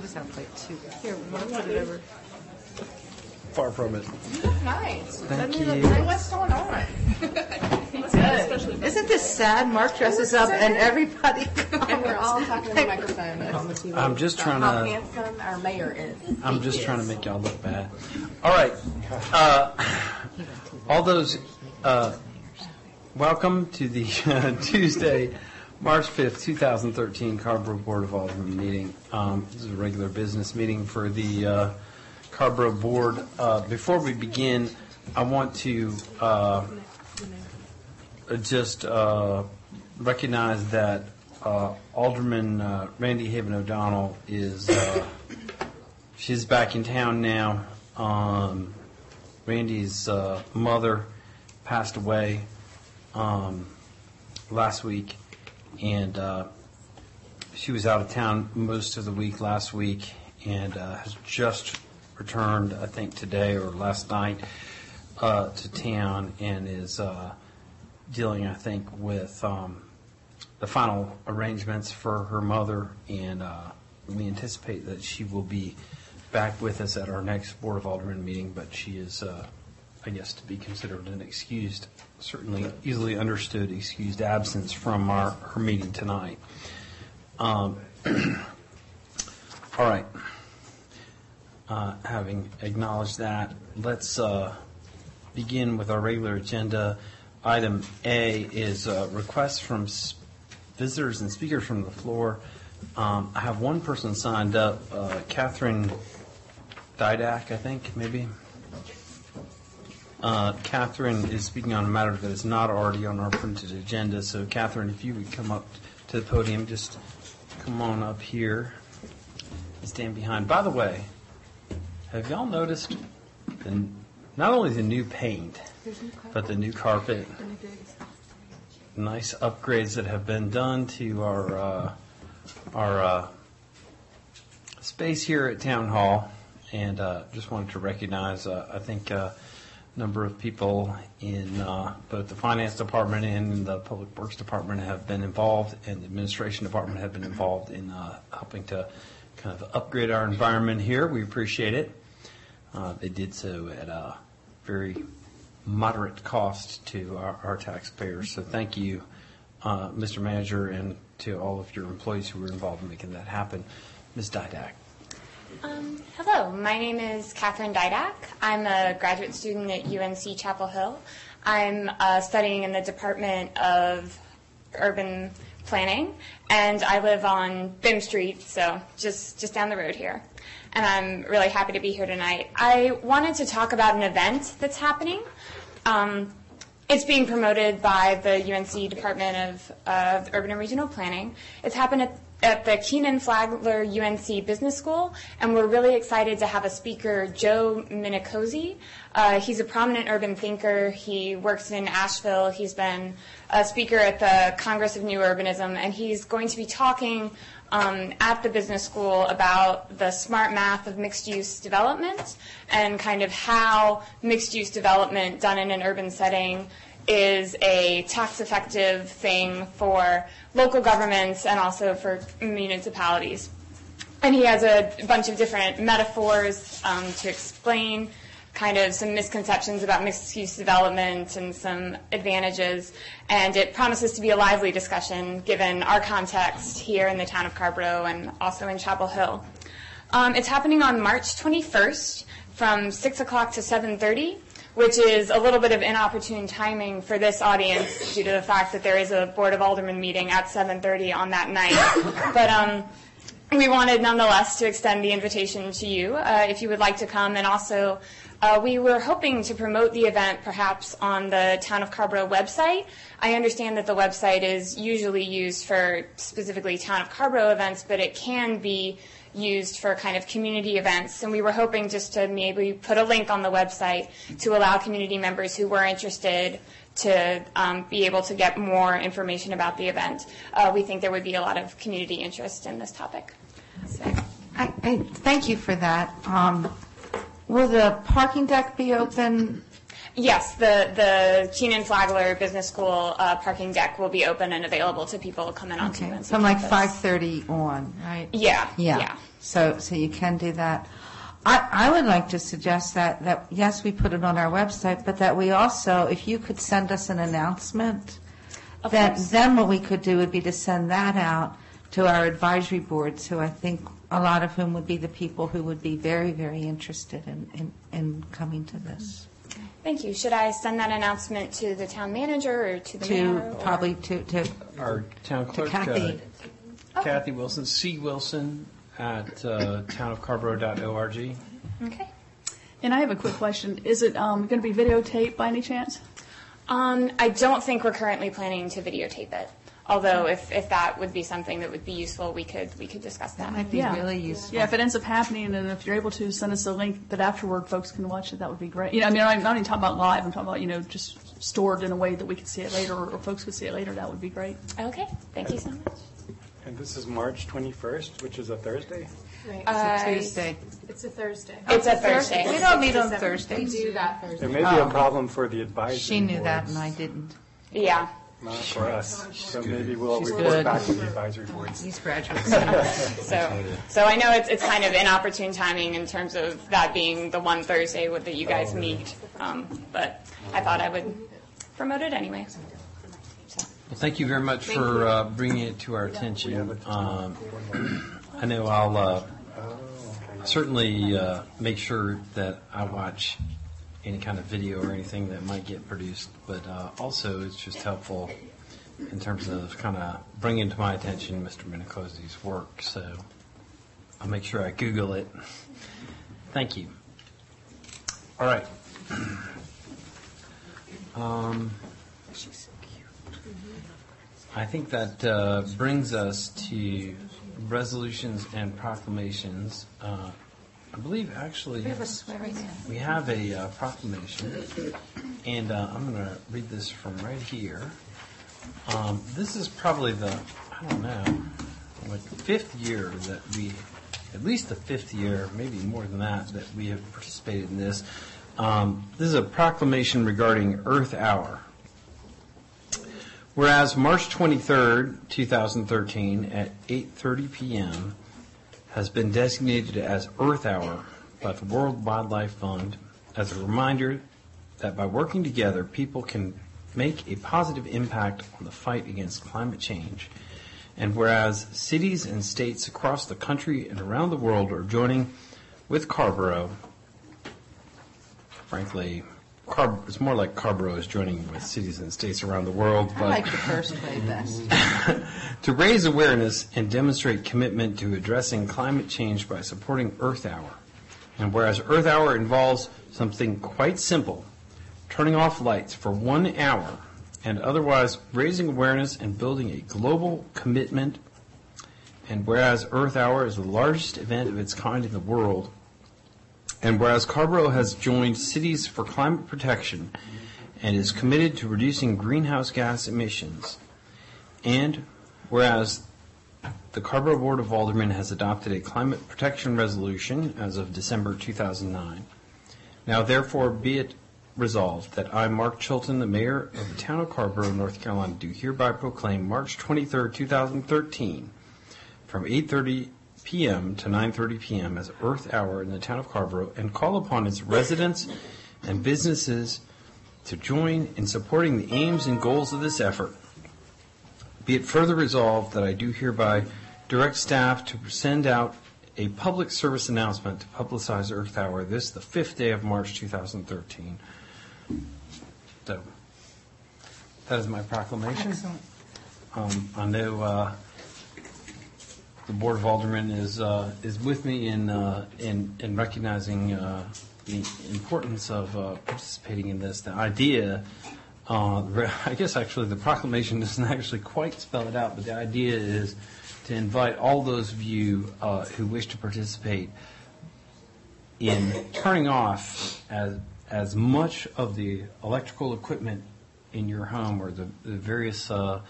just have a plate too. Here, Mark, put it over. Far from it. You look nice. Thank you. What's going on? Good. Isn't this sad? Mark dresses up and everybody comes. And we're all talking in the microphone on the TV. I'm just trying how to. handsome our mayor is. I'm just trying to make y'all look bad. All right. All those. Welcome to the Tuesday, March 5th, 2013 Carrboro Board of Aldermen meeting. This is a regular business meeting for the Carrboro Board. Before we begin, I want to just recognize that Alderman Randy Haven O'Donnell is she's back in town now. Randy's mother passed away last week, and she was out of town most of the week last week, and has just returned, I think today or last night, to town, and is dealing, I think, with the final arrangements for her mother, and we anticipate that she will be back with us at our next Board of Aldermen meeting, but she is, I guess, to be considered an excused, certainly easily understood excused absence from her meeting tonight. All right. Having acknowledged that, let's begin with our regular agenda. Item A is requests from visitors and speakers from the floor. I have one person signed up, Catherine Didak, I think, maybe. Catherine is speaking on a matter that is not already on our printed agenda. So, Catherine, if you would come up to the podium, just come on up here and stand behind. By the way, have y'all noticed not only the new paint, but the new carpet? Nice upgrades that have been done to our space here at Town Hall, and just wanted to recognize, I think, a number of people in both the Finance Department and the Public Works Department have been involved, and the Administration Department have been involved in helping to kind of upgrade our environment here. We appreciate it. They did so at a very moderate cost to our taxpayers. So thank you, Mr. Manager, and to all of your employees who were involved in making that happen. Ms. Didak. Hello, my name is Catherine Didak. I'm a graduate student at UNC Chapel Hill. I'm studying in the Department of Urban Planning, and I live on Bim Street, so just down the road here. And I'm really happy to be here tonight. I wanted to talk about an event that's happening. It's being promoted by the UNC Department of Urban and Regional Planning. It's happened at the Keenan Flagler UNC Business School, and we're really excited to have a speaker, Joe Minicozy. He's a prominent urban thinker. He works in Asheville. He's been a speaker at the Congress of New Urbanism, and he's going to be talking at the business school about the smart math of mixed-use development and kind of how mixed-use development done in an urban setting is a tax-effective thing for local governments and also for municipalities. And he has a bunch of different metaphors to explain kind of some misconceptions about mixed-use development and some advantages, and it promises to be a lively discussion given our context here in the town of Carrboro and also in Chapel Hill. It's happening on March 21st from 6 o'clock to 7:30, which is a little bit of inopportune timing for this audience due to the fact that there is a Board of Aldermen meeting at 7:30 on that night. But we wanted nonetheless to extend the invitation to you if you would like to come, and also we were hoping to promote the event perhaps on the Town of Carrboro website. I understand that the website is usually used for specifically Town of Carrboro events, but it can be used for kind of community events. And we were hoping just to maybe put a link on the website to allow community members who were interested to be able to get more information about the event. We think there would be a lot of community interest in this topic. So. I thank you for that. Will the parking deck be open? Yes, the Keenan Flagler Business School parking deck will be open and available to people coming onto Okay, UNC from like campus. 5:30 on, right? Yeah. So you can do that. I would like to suggest that yes, we put it on our website, but that we also, if you could send us an announcement, Of that course. then what we could do would be to send that out to our advisory boards, who I think a lot of whom would be the people who would be very, very interested in coming to this. Thank you. Should I send that announcement to the town manager or to the mayor? To, or- probably to Our town clerk, Kathy. Kathy Wilson, C. Wilson at townofcarborough.org. Okay. And I have a quick question. Is it going to be videotaped by any chance? I don't think we're currently planning to videotape it. Although if that would be something that would be useful, we could discuss that. That might be Yeah. really useful. Yeah, if it ends up happening, and if you're able to send us a link that afterward folks can watch it, that would be great. I'm not even talking about live. I'm talking about, just stored in a way that we could see it later, or folks could see it later. That would be great. Okay. Thank you so much. And this is March 21st, which is a Thursday? Right. It's a Tuesday. It's a Thursday. It's a Thursday. We don't meet on We Thursdays. do that Thursday. There may be a problem for the advisory She knew that boards, and I didn't. Yeah. not for us. So maybe we'll She's report good. back to the advisory boards. These graduates. So I know it's kind of inopportune timing in terms of that being the one Thursday that you guys meet. But I thought I would promote it anyway. Well, thank you very much for bringing it to our attention. I know I'll certainly make sure that I watch any kind of video or anything that might get produced, but also it's just helpful in terms of kind of bringing to my attention Mr. Minicozzi's work. So I'll make sure I Google it. Thank you. All right. I think that brings us to resolutions and proclamations. I believe actually we have a proclamation, and I'm going to read this from right here. This is probably fifth year that we, at least the fifth year, maybe more than that we have participated in this. This is a proclamation regarding Earth Hour. Whereas March 23rd, 2013 at 8:30 p.m. has been designated as Earth Hour by the World Wildlife Fund as a reminder that by working together, people can make a positive impact on the fight against climate change. And whereas cities and states across the country and around the world are joining with Carborough, frankly, it's more like Carborough is joining with cities and states around the world. I But like the first way best. to raise awareness and demonstrate commitment to addressing climate change by supporting Earth Hour. And whereas Earth Hour involves something quite simple, turning off lights for 1 hour, and otherwise raising awareness and building a global commitment, and whereas Earth Hour is the largest event of its kind in the world, and whereas Carborough has joined Cities for Climate Protection and is committed to reducing greenhouse gas emissions, and whereas the Carborough Board of Aldermen has adopted a climate protection resolution as of December 2009. Now therefore be it resolved that I, Mark Chilton, the mayor of the town of Carborough, North Carolina, do hereby proclaim March 23rd, 2013 from 8:30 p.m. to 9:30 p.m. as Earth Hour in the town of Carborough, and call upon its residents and businesses to join in supporting the aims and goals of this effort. Be it further resolved that I do hereby direct staff to send out a public service announcement to publicize Earth Hour this, the 5th day of March 2013. So, that is my proclamation. Excellent. I know the Board of Aldermen is with me in recognizing the importance of participating in this. The idea, I guess actually the proclamation doesn't actually quite spell it out, but the idea is to invite all those of you who wish to participate in turning off as much of the electrical equipment in your home, or the various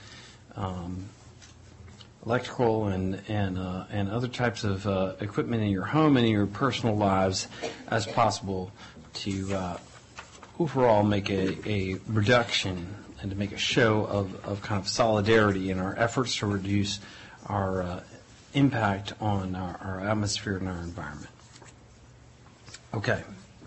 electrical and other types of equipment in your home and in your personal lives as possible, to overall make a reduction and to make a show of kind of solidarity in our efforts to reduce our impact on our atmosphere and our environment. Okay.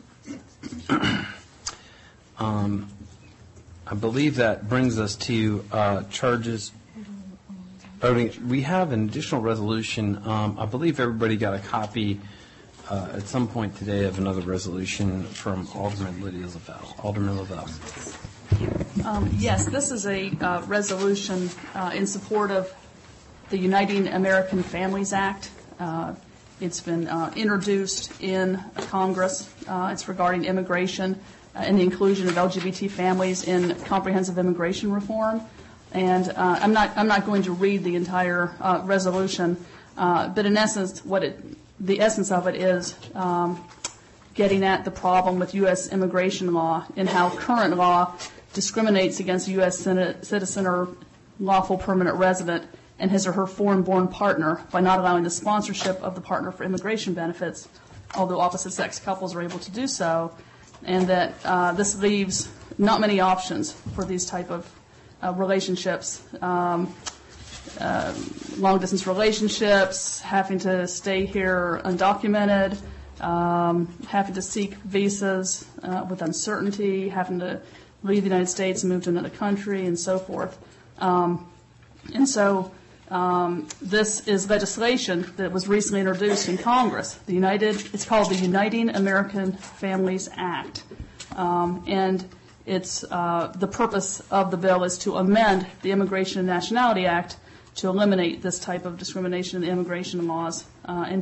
I believe that brings us to charges. Voting. We have an additional resolution. I believe everybody got a copy at some point today of another resolution from Alderman Lydia Lavelle. Alderman Lavelle. Yes, this is a resolution in support of the Uniting American Families Act. It's been introduced in Congress. It's regarding immigration and the inclusion of LGBT families in comprehensive immigration reform. And I'm not going to read the entire resolution, but in essence, the essence of it is getting at the problem with U.S. immigration law and how current law discriminates against a U.S. citizen or lawful permanent resident and his or her foreign-born partner by not allowing the sponsorship of the partner for immigration benefits, although opposite-sex couples are able to do so, and that this leaves not many options for these type of relationships, long-distance relationships, having to stay here undocumented, having to seek visas with uncertainty, having to leave the United States and move to another country, and so forth. This is legislation that was recently introduced in Congress. It's called the Uniting American Families Act. And it's the purpose of the bill is to amend the Immigration and Nationality Act to eliminate this type of discrimination in the immigration laws and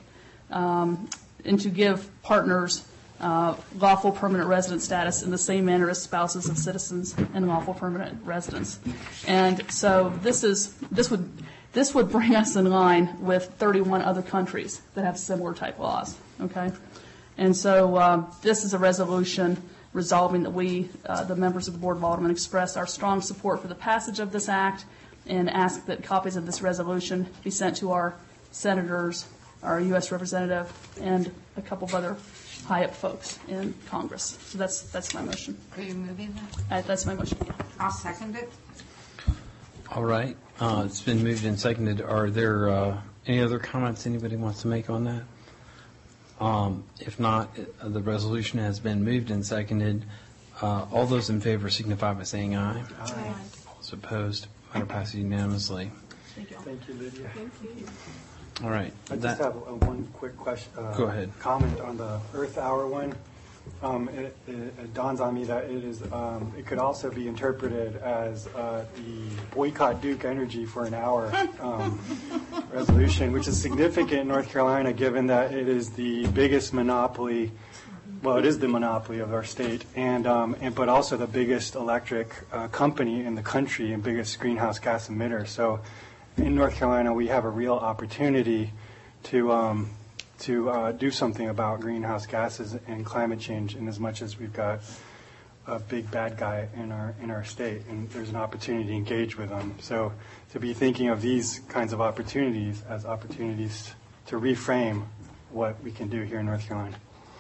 to give partners lawful permanent resident status in the same manner as spouses of citizens and lawful permanent residents. And so this would bring us in line with 31 other countries that have similar type laws. Okay, and so this is a resolution resolving that we, the members of the Board of Aldermen, express our strong support for the passage of this act and ask that copies of this resolution be sent to our senators, our U.S. representative, and a couple of other high-up folks in Congress. So that's my motion. Are you moving that? That's my motion. I'll second it. All right. It's been moved and seconded. Are there any other comments anybody wants to make on that? If not, the resolution has been moved and seconded. All those in favor signify by saying aye. Aye. All those opposed, matter passes unanimously. Thank you. Thank you, Lydia. All right. I just have one quick question. Go ahead. Comment on the Earth Hour one. It dawns on me that it could also be interpreted as the boycott Duke Energy for an hour resolution, which is significant in North Carolina given that it is the biggest monopoly. Well, it is the monopoly of our state, but also the biggest electric company in the country and biggest greenhouse gas emitter. So, in North Carolina, we have a real opportunity to do something about greenhouse gases and climate change, in as much as we've got a big bad guy in our state, and there's an opportunity to engage with them. So, to be thinking of these kinds of opportunities as opportunities to reframe what we can do here in North Carolina.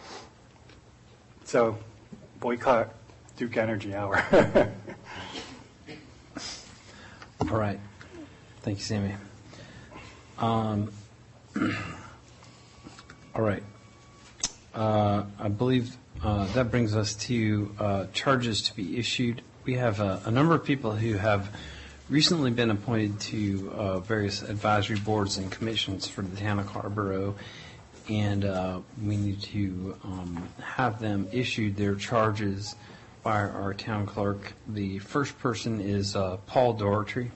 So, boycott Duke Energy Hour. All right. Thank you, Sammy. All right. I believe that brings us to charges to be issued. We have a number of people who have recently been appointed to various advisory boards and commissions for the town of Carrboro, and we need to have them issued their charges by our town clerk. The first person is Paul Doherty.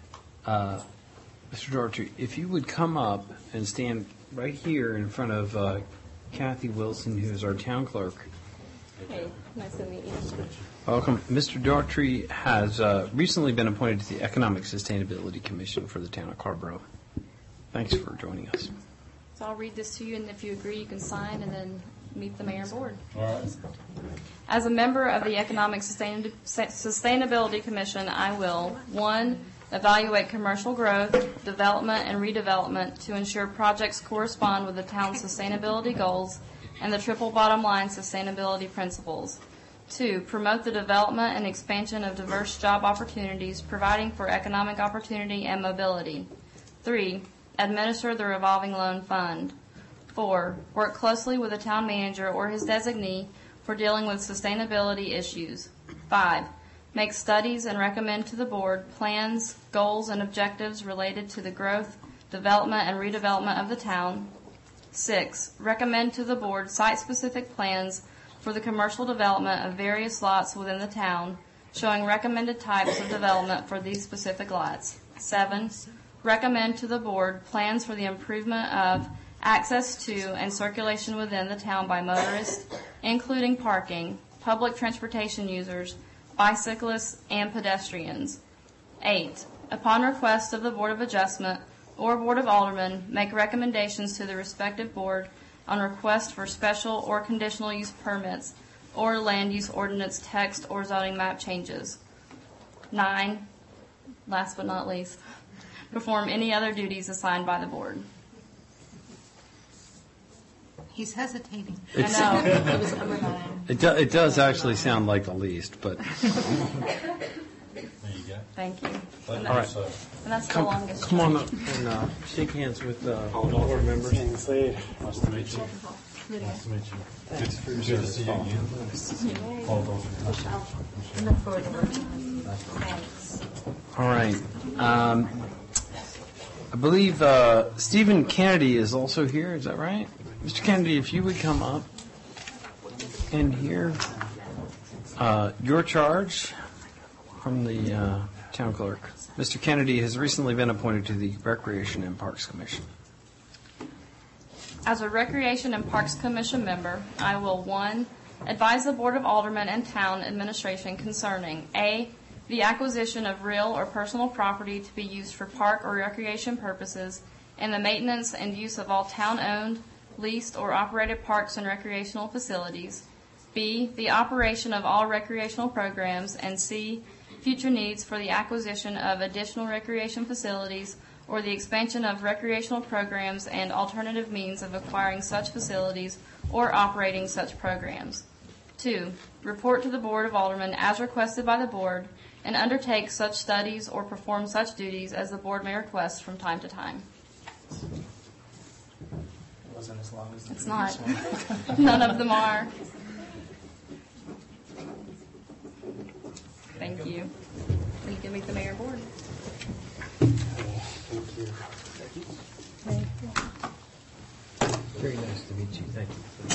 Mr. Doherty, if you would come up and stand right here in front of Kathy Wilson, who is our town clerk. Hey, nice to meet you. Welcome. Mr. Doherty has recently been appointed to the Economic Sustainability Commission for the town of Carrboro. Thanks for joining us. So I'll read this to you, and if you agree, you can sign and then meet the mayor and board. All right. As a member of the Economic Sustainability Commission, I will, 1, evaluate commercial growth, development, and redevelopment to ensure projects correspond with the town's sustainability goals and the triple bottom line sustainability principles. 2, promote the development and expansion of diverse job opportunities, providing for economic opportunity and mobility. 3, administer the revolving loan fund. 4, work closely with the town manager or his designee for dealing with sustainability issues. 5, make studies and recommend to the board plans, goals, and objectives related to the growth, development, and redevelopment of the town. 6, recommend to the board site-specific plans for the commercial development of various lots within the town, showing recommended types of development for these specific lots. 7, recommend to the board plans for the improvement of access to and circulation within the town by motorists, including parking, public transportation users, bicyclists, and pedestrians. 8, upon request of the Board of Adjustment or Board of Aldermen, make recommendations to the respective board on request for special or conditional use permits or land use ordinance text or zoning map changes. 9, last but not least, perform any other duties assigned by the board. He's hesitating. I know. It was number 9. It does actually sound like the least, but There you go. Thank you. All right. And that's the longest. come on up and shake hands with all board members. King Slade. Nice to meet you. Nice to meet you. Good to see you again. All those. Look forward to working with you. Thanks. All right. I believe Stephen Kennedy is also here. Is that right? Mr. Kennedy, if you would come up and hear your charge from the town clerk. Mr. Kennedy has recently been appointed to the Recreation and Parks Commission. As a Recreation and Parks Commission member, I will, 1, advise the Board of Aldermen and Town Administration concerning A, the acquisition of real or personal property to be used for park or recreation purposes, and the maintenance and use of all town-owned, leased, or operated parks and recreational facilities. B, the operation of all recreational programs, and C, future needs for the acquisition of additional recreation facilities or the expansion of recreational programs and alternative means of acquiring such facilities or operating such programs. 2, report to the Board of Aldermen as requested by the board and undertake such studies or perform such duties as the board may request from time to time. Wasn't as long as the It's not. None of them are. Thank you. And you can meet the mayor and board. Thank you. Very nice to meet you. Thank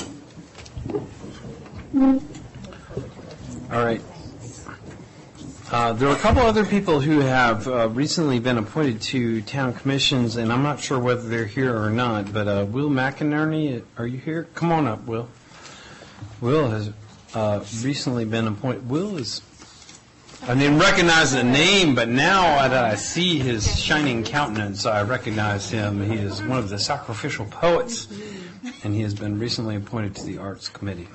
you. All right. There are a couple other people who have recently been appointed to town commissions, and I'm not sure whether they're here or not, but Will McInerney, are you here? Come on up, Will. Will has recently been appointed. Will is, I didn't recognize the name, but now that I see his shining countenance, I recognize him. He is one of the sacrificial poets, and he has been recently appointed to the Arts Committee.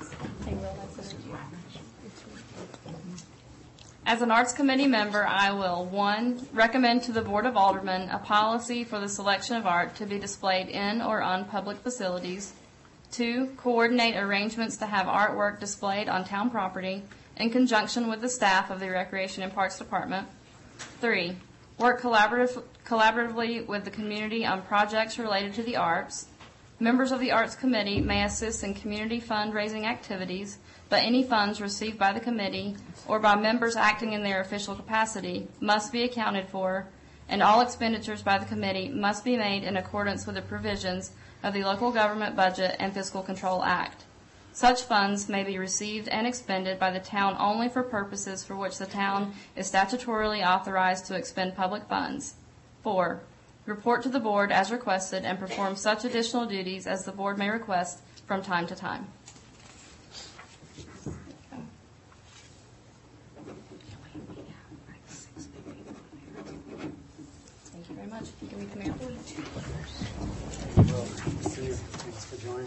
As an Arts Committee member, I will, 1, recommend to the Board of Aldermen a policy for the selection of art to be displayed in or on public facilities. 2, coordinate arrangements to have artwork displayed on town property in conjunction with the staff of the Recreation and Parks Department. 3, work collaboratively with the community on projects related to the arts. Members of the Arts Committee may assist in community fundraising activities, but any funds received by the committee or by members acting in their official capacity must be accounted for, and all expenditures by the committee must be made in accordance with the provisions of the Local Government Budget and Fiscal Control Act. Such funds may be received and expended by the town only for purposes for which the town is statutorily authorized to expend public funds. 4, report to the board as requested and perform such additional duties as the board may request from time to time. Thank you very much. You can meet the mayor. Well, see you. Thanks for joining.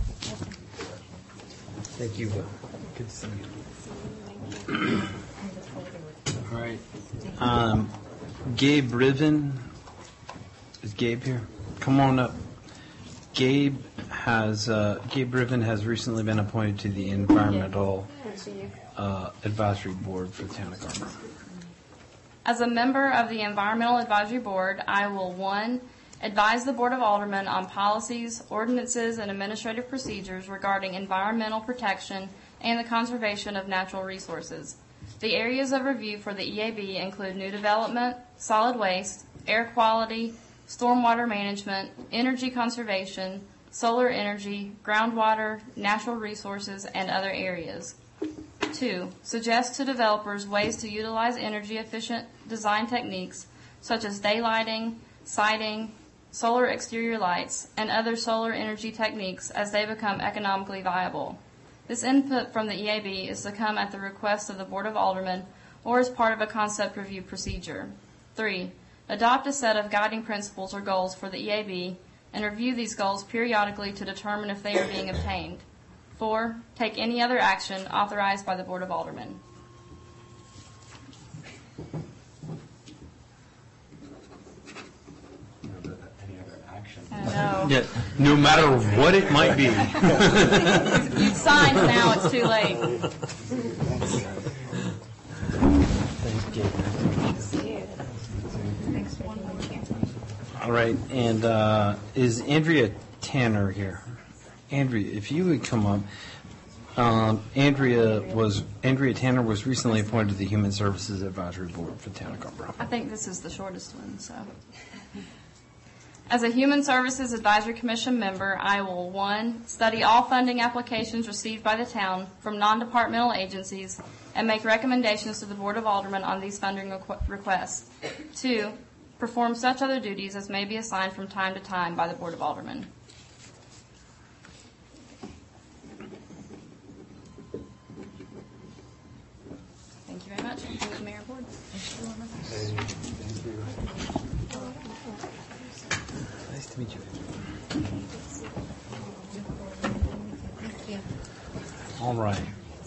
Thank you, Will. Good to see you. All right. Gabe Riven. Is Gabe here? Come on up. Gabe Riven has recently been appointed to the Environmental Advisory Board for the Town of Carver. As a member of the Environmental Advisory Board, I will, 1, advise the Board of Aldermen on policies, ordinances, and administrative procedures regarding environmental protection and the conservation of natural resources. The areas of review for the EAB include new development, solid waste, air quality, stormwater management, energy conservation, solar energy, groundwater, natural resources, and other areas. 2, suggest to developers ways to utilize energy-efficient design techniques such as daylighting, siding, solar exterior lights, and other solar energy techniques as they become economically viable. This input from the EAB is to come at the request of the Board of Aldermen or as part of a concept review procedure. 3, adopt a set of guiding principles or goals for the EAB and review these goals periodically to determine if they are being obtained. 4, take any other action authorized by the Board of Aldermen. Any other action? I know. Yeah, no matter what it might be. You've signed now, it's too late. All right, and is Andrea Tanner here? Andrea, if you would come up. Andrea Tanner was recently appointed to the Human Services Advisory Board for the Town of Carver. I think this is the shortest one, so. As a Human Services Advisory Commission member, I will, 1, study all funding applications received by the town from non-departmental agencies and make recommendations to the Board of Aldermen on these funding requests. 2, perform such other duties as may be assigned from time to time by the Board of Aldermen. Thank you very much. Thank you, Mayor and Board. Nice to meet you. All right.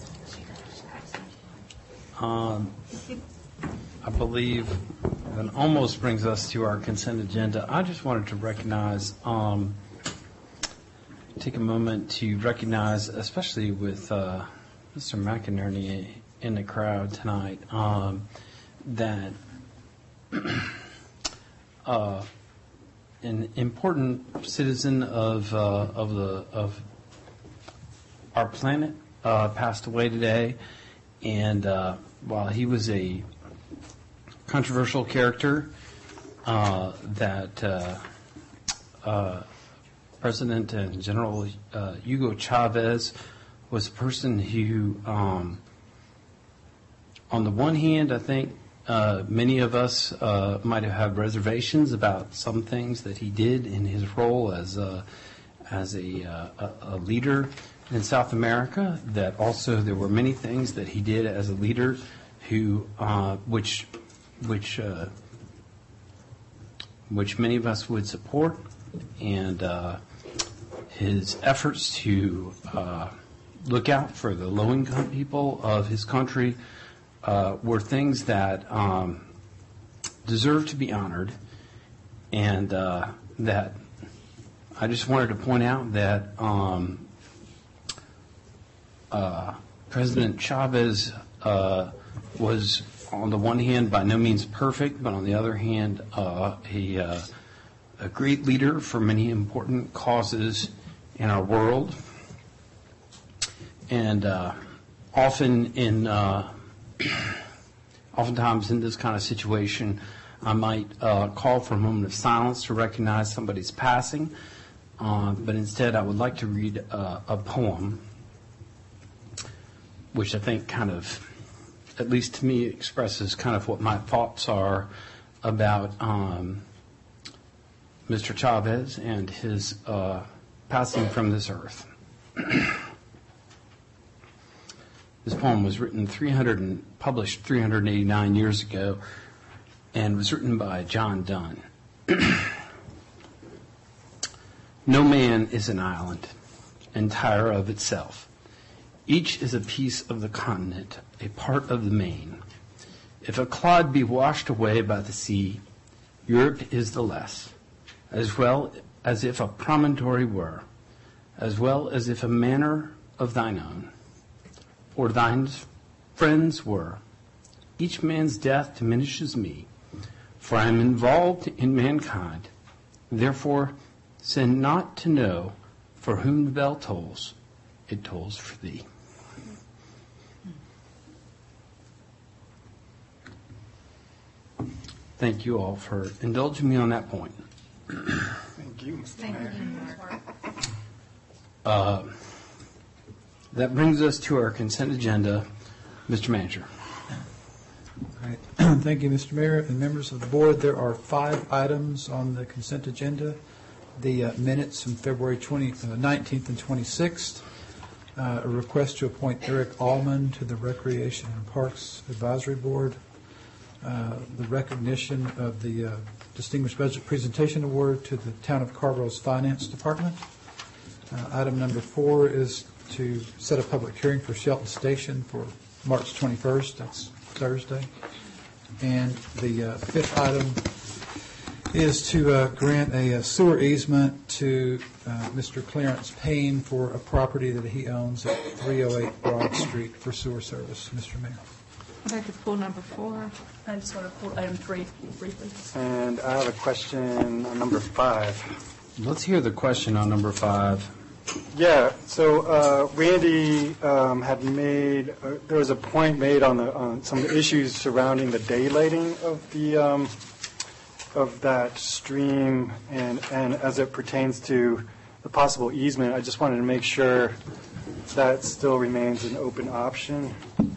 I believe that almost brings us to our consent agenda. I just wanted to recognize, take a moment to recognize, especially with Mr. McInerney in the crowd tonight, that an important citizen of our planet passed away today, and while he was a controversial character, that President and General Hugo Chavez was a person who, on the one hand, I think many of us might have had reservations about some things that he did in his role as a leader in South America. That also there were many things that he did as a leader who, which many of us would support, and his efforts to look out for the low-income people of his country were things that deserve to be honored, and that I just wanted to point out that President Chavez was, on the one hand, by no means perfect, but on the other hand, a great leader for many important causes in our world. And oftentimes in this kind of situation, I might call for a moment of silence to recognize somebody's passing, but instead I would like to read a poem, which I think kind of, at least to me, expresses kind of what my thoughts are about Mr. Chavez and his passing from this earth. This poem was written published 389 years ago, and was written by John Donne. No man is an island, entire of itself. Each is a piece of the continent, a part of the main. If a clod be washed away by the sea, Europe is the less, as well as if a promontory were, as well as if a manor of thine own. or thine friends were. Each man's death diminishes me, for I am involved in mankind. Therefore, send not to know for whom the bell tolls. It tolls for thee. Thank you all for indulging me on that point. Thank you. That brings us to our consent agenda. Mr. Manager. All right. Thank you, Mr. Mayor and members of the board. There are 5 items on the consent agenda. The minutes from February 19th and 26th. A request to appoint Eric Allman to the Recreation and Parks Advisory Board. The recognition of the Distinguished Budget Presentation Award to the Town of Carrboro's Finance Department. Item number 4 is to set a public hearing for Shelton Station for March 21st. That's Thursday. And the 5th item is to grant a sewer easement to Mr. Clarence Payne for a property that he owns at 308 Broad Street for sewer service. Mr. Mayor. I'd like to pull number 4. I just want to pull item 3 briefly. And I have a question on number 5. Let's hear the question on number 5. Yeah, so Randy had made, there was a point made on some issues surrounding the daylighting of that stream and as it pertains to the possible easement. I just wanted to make sure that still remains an open option.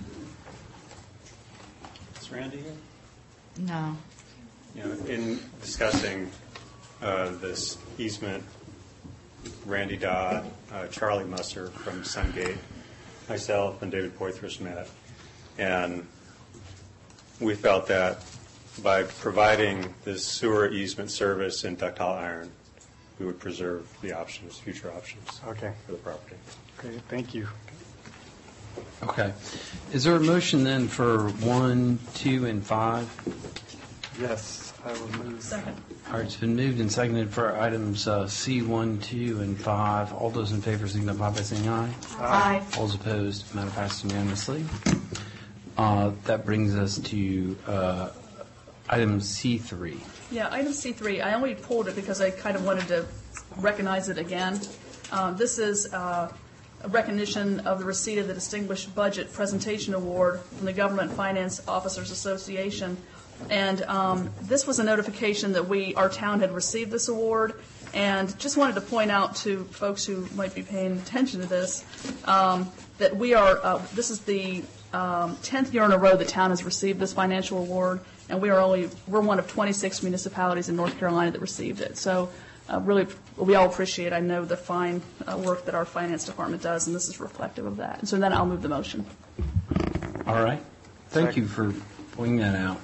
Is Randy here? No. In discussing this easement, Randy Dodd, Charlie Musser from Sungate, myself, and David Poythress met. And we felt that by providing this sewer easement service in ductile iron, we would preserve the options, future options for the property. Okay, thank you. Okay. Is there a motion then for 1, 2, and 5? Yes, I will move. Second. All right, it's been moved and seconded for items C1, 2, and 5. All those in favor signify by saying aye. Aye. All those opposed, matter passes unanimously. That brings us to item C3. Yeah, item C3, I only pulled it because I kind of wanted to recognize it again. This is a recognition of the receipt of the Distinguished Budget Presentation Award from the Government Finance Officers Association. And this was a notification that our town had received this award, and just wanted to point out to folks who might be paying attention to this, that we are, this is the 10th year in a row the town has received this financial award, and we're one of 26 municipalities in North Carolina that received it. So really, we all appreciate, I know, the fine work that our finance department does, and this is reflective of that. And so then I'll move the motion. All right. Thank you for pointing that out.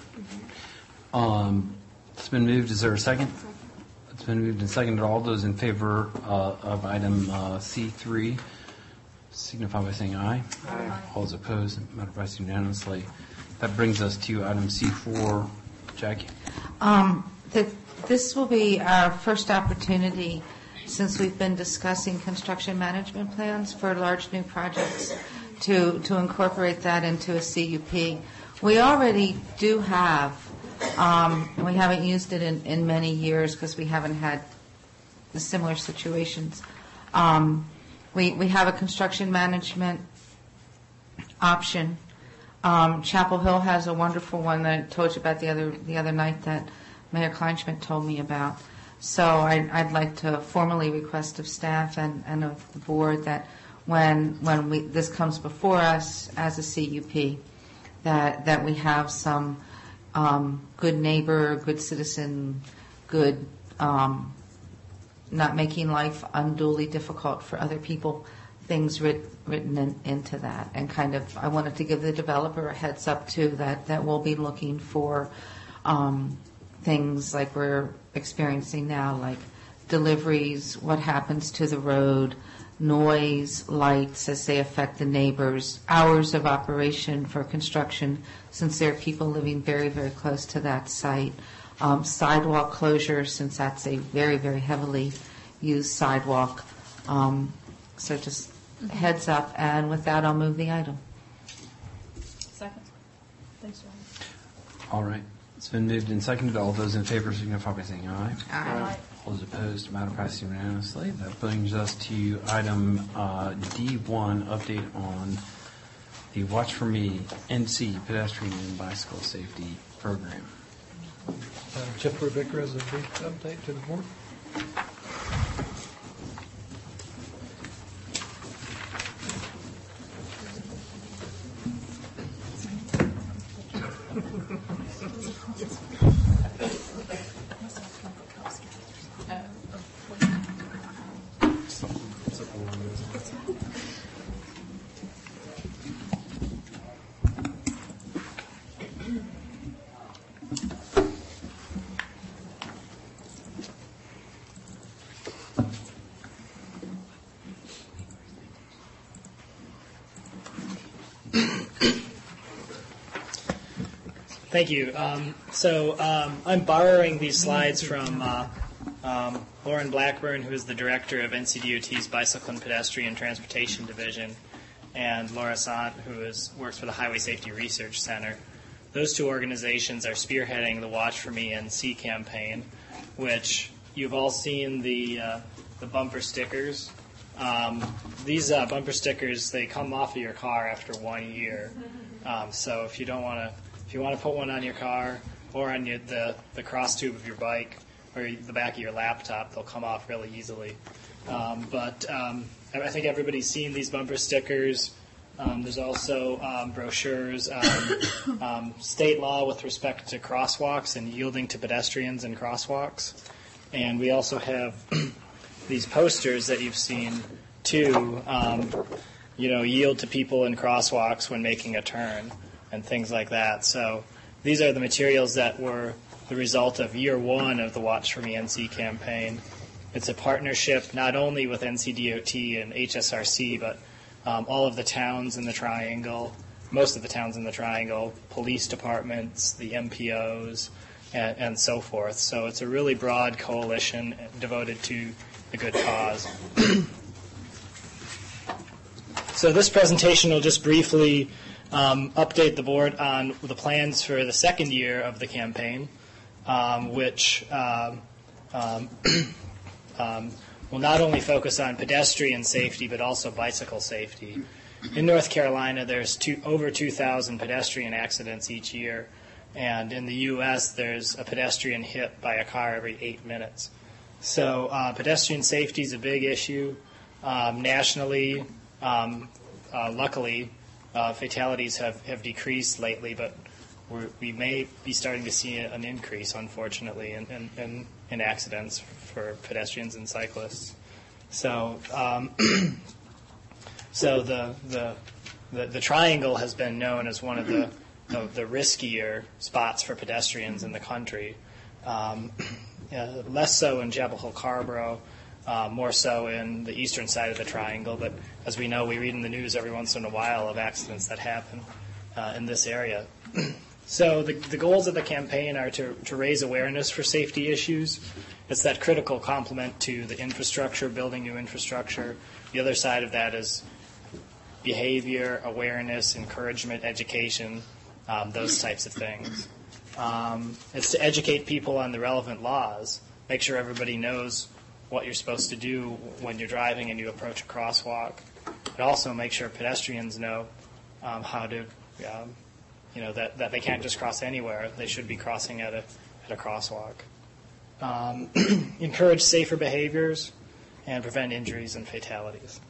It's been moved. Is there a second? It's been moved and seconded. All those in favor of item C3 signify by saying aye. Aye. All those opposed, matter passes unanimously. That brings us to item C4. Jackie? This will be our first opportunity since we've been discussing construction management plans for large new projects to incorporate that into a CUP. We already do have, we haven't used it in many years because we haven't had the similar situations. We have a construction management option. Chapel Hill has a wonderful one that I told you about the other night that Mayor Kleinschmidt told me about. So I'd like to formally request of staff and of the board that when this comes before us as a CUP, that we have some good neighbor, good citizen, good not making life unduly difficult for other people, things written into that. And kind of, I wanted to give the developer a heads up too that we'll be looking for things like we're experiencing now, like deliveries, what happens to the road, noise, lights as they affect the neighbors, hours of operation for construction since there are people living very, very close to that site, sidewalk closure since that's a very, very heavily used sidewalk. So just heads up, and with that I'll move the item. Thanks, John. All right. It's been moved and seconded. All those in favor signify by saying aye. Aye. All those opposed, matter passes unanimously. That brings us to item D1, update on the Watch for Me NC pedestrian and bicycle safety program. Jeff Rebecca has a brief update to the board. Thank you. I'm borrowing these slides from Lauren Blackburn, who is the director of NCDOT's Bicycle and Pedestrian Transportation Division, and Laura Sant, who works for the Highway Safety Research Center. Those two organizations are spearheading the Watch for Me NC campaign, which you've all seen the bumper stickers. These bumper stickers, they come off of your car after 1 year. So if you want to put one on your car or on the cross tube of your bike or the back of your laptop, they'll come off really easily. I think everybody's seen these bumper stickers. There's also brochures on state law with respect to crosswalks and yielding to pedestrians in crosswalks. And we also have these posters that you've seen too, yield to people in crosswalks when making a turn and things like that. So these are the materials that were the result of year one of the Watch for Me NC campaign. It's a partnership not only with NCDOT and HSRC, but all of the towns in the Triangle, most of the towns in the Triangle, police departments, the MPOs, and so forth. So it's a really broad coalition devoted to the good cause. So this presentation will just briefly update the board on the plans for the second year of the campaign, which will not only focus on pedestrian safety but also bicycle safety. In North Carolina, there's over 2,000 pedestrian accidents each year, and in the U.S., there's a pedestrian hit by a car every 8 minutes. So pedestrian safety is a big issue nationally. Luckily, fatalities have decreased lately, but we may be starting to see an increase, unfortunately, in accidents for pedestrians and cyclists. So, the Triangle has been known as one of the riskier spots for pedestrians in the country. Less so in Chapel Hill, Carborough, more so in the eastern side of the Triangle. But as we know, we read in the news every once in a while of accidents that happen in this area. So the goals of the campaign are to raise awareness for safety issues. It's that critical complement to the infrastructure, building new infrastructure. The other side of that is behavior, awareness, encouragement, education, those types of things. It's to educate people on the relevant laws, make sure everybody knows what you're supposed to do when you're driving and you approach a crosswalk. But also make sure pedestrians know how to, that they can't just cross anywhere. They should be crossing at a crosswalk. Encourage safer behaviors and prevent injuries and fatalities.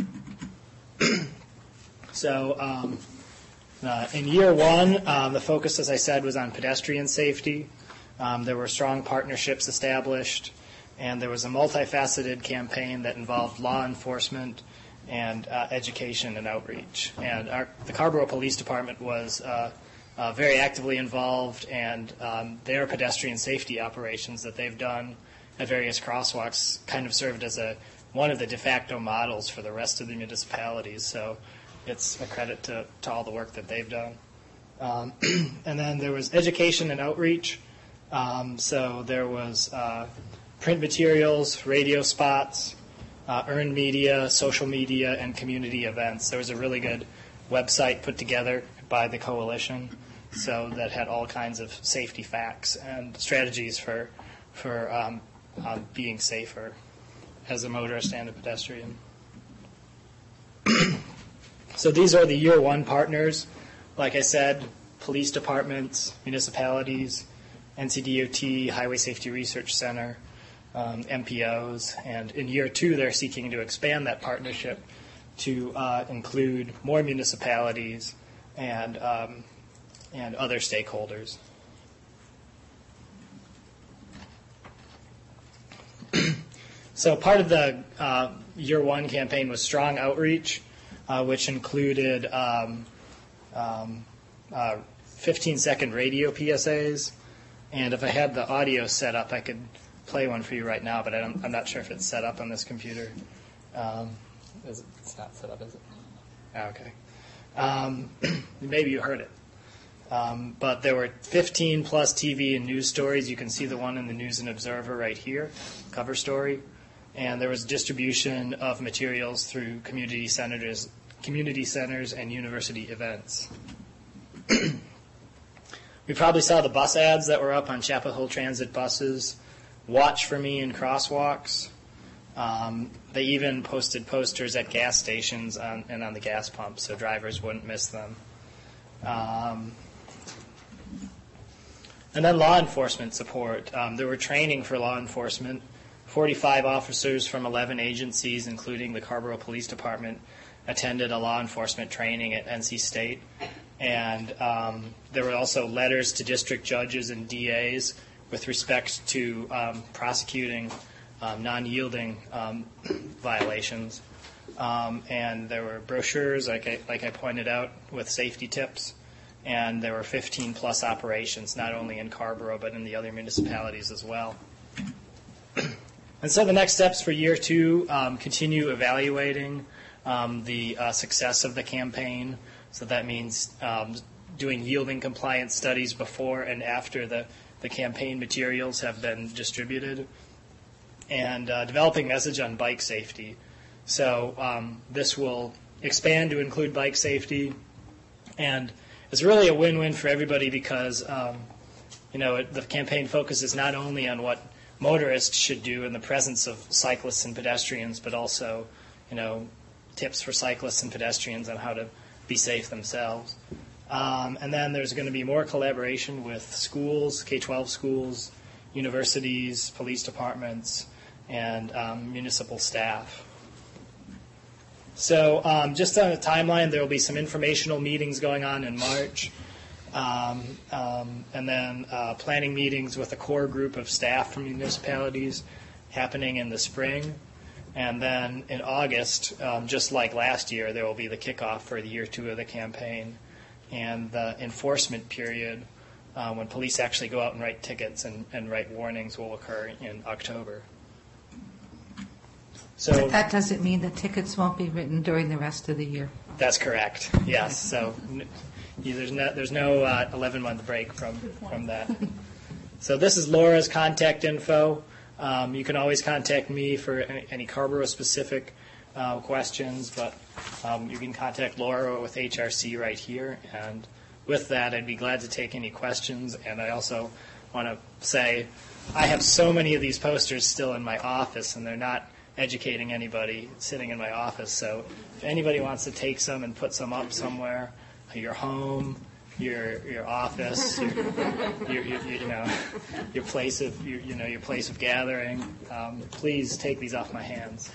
So in year one, the focus, as I said, was on pedestrian safety. There were strong partnerships established, and there was a multifaceted campaign that involved law enforcement and education and outreach. And the Carborough Police Department was very actively involved, and their pedestrian safety operations that they've done at various crosswalks kind of served as one of the de facto models for the rest of the municipalities. So it's a credit to all the work that they've done. And then there was education and outreach. So there was print materials, radio spots, earned media, social media, and community events. There was a really good website put together by the coalition so that had all kinds of safety facts and strategies for being safer as a motorist and a pedestrian. So these are the year one partners. Like I said, police departments, municipalities, NCDOT, Highway Safety Research Center, MPOs, and in year two they're seeking to expand that partnership to include more municipalities and other stakeholders. So part of the year one campaign was strong outreach, which included 15-second radio PSAs. And if I had the audio set up, I could play one for you right now, but I'm not sure if it's set up on this computer. It's not set up, is it? Oh, okay. Maybe you heard it. But there were 15 plus TV and news stories. You can see the one in the News and Observer right here, cover story. And there was distribution of materials through community centers and university events. We probably saw the bus ads that were up on Chapel Hill Transit buses, Watch for Me in crosswalks. They even posted posters at gas stations and on the gas pumps so drivers wouldn't miss them. And then law enforcement support. There were training for law enforcement. 45 officers from 11 agencies, including the Carrboro Police Department, attended a law enforcement training at NC State. And there were also letters to district judges and DAs with respect to prosecuting non-yielding violations. And there were brochures, like I pointed out, with safety tips. And there were 15 plus operations, not only in Carrboro, but in the other municipalities as well. And so the next steps for year two, continue evaluating the success of the campaign. So that means doing yielding compliance studies before and after the campaign materials have been distributed, and developing message on bike safety. So this will expand to include bike safety, and it's really a win-win for everybody because the campaign focuses not only on what motorists should do in the presence of cyclists and pedestrians, but also, tips for cyclists and pedestrians on how to be safe themselves. And then there's going to be more collaboration with schools, K-12 schools, universities, police departments, and municipal staff. So just on a timeline, there will be some informational meetings going on in March. And then planning meetings with a core group of staff from municipalities happening in the spring. And then in August, just like last year, there will be the kickoff for the year two of the campaign. And the enforcement period, when police actually go out and write tickets and write warnings, will occur in October. So But that doesn't mean the tickets won't be written during the rest of the year. That's correct, yes. So there's no 11-month break from that. So this is Laura's contact info. You can always contact me for any Carrboro-specific questions, but you can contact Laura with HRC right here. And with that, I'd be glad to take any questions. And I also want to say I have so many of these posters still in my office, and they're not educating anybody sitting in my office. So if anybody wants to take some and put some up somewhere, your home, your office, your place of your place of gathering, please take these off my hands.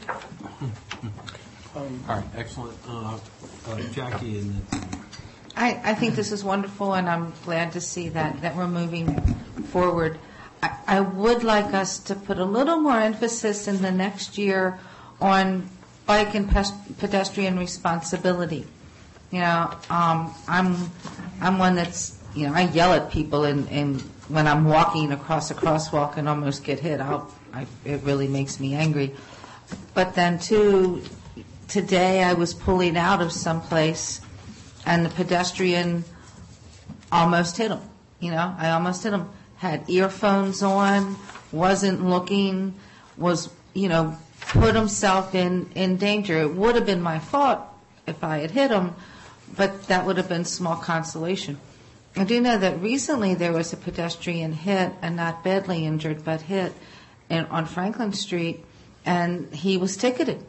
All right, excellent. Jackie and I think this is wonderful, and I'm glad to see that we're moving forward. I would like us to put a little more emphasis in the next year on bike and pedestrian responsibility. I'm one that's, I yell at people and when I'm walking across a crosswalk and almost get hit, it really makes me angry. But then too, today I was pulling out of someplace and the pedestrian almost hit him. I almost hit him. Had earphones on, wasn't looking, was, put himself in danger. It would have been my fault if I had hit him, but that would have been small consolation. I do know that recently there was a pedestrian hit, and not badly injured, but hit on Franklin Street, and he was ticketed.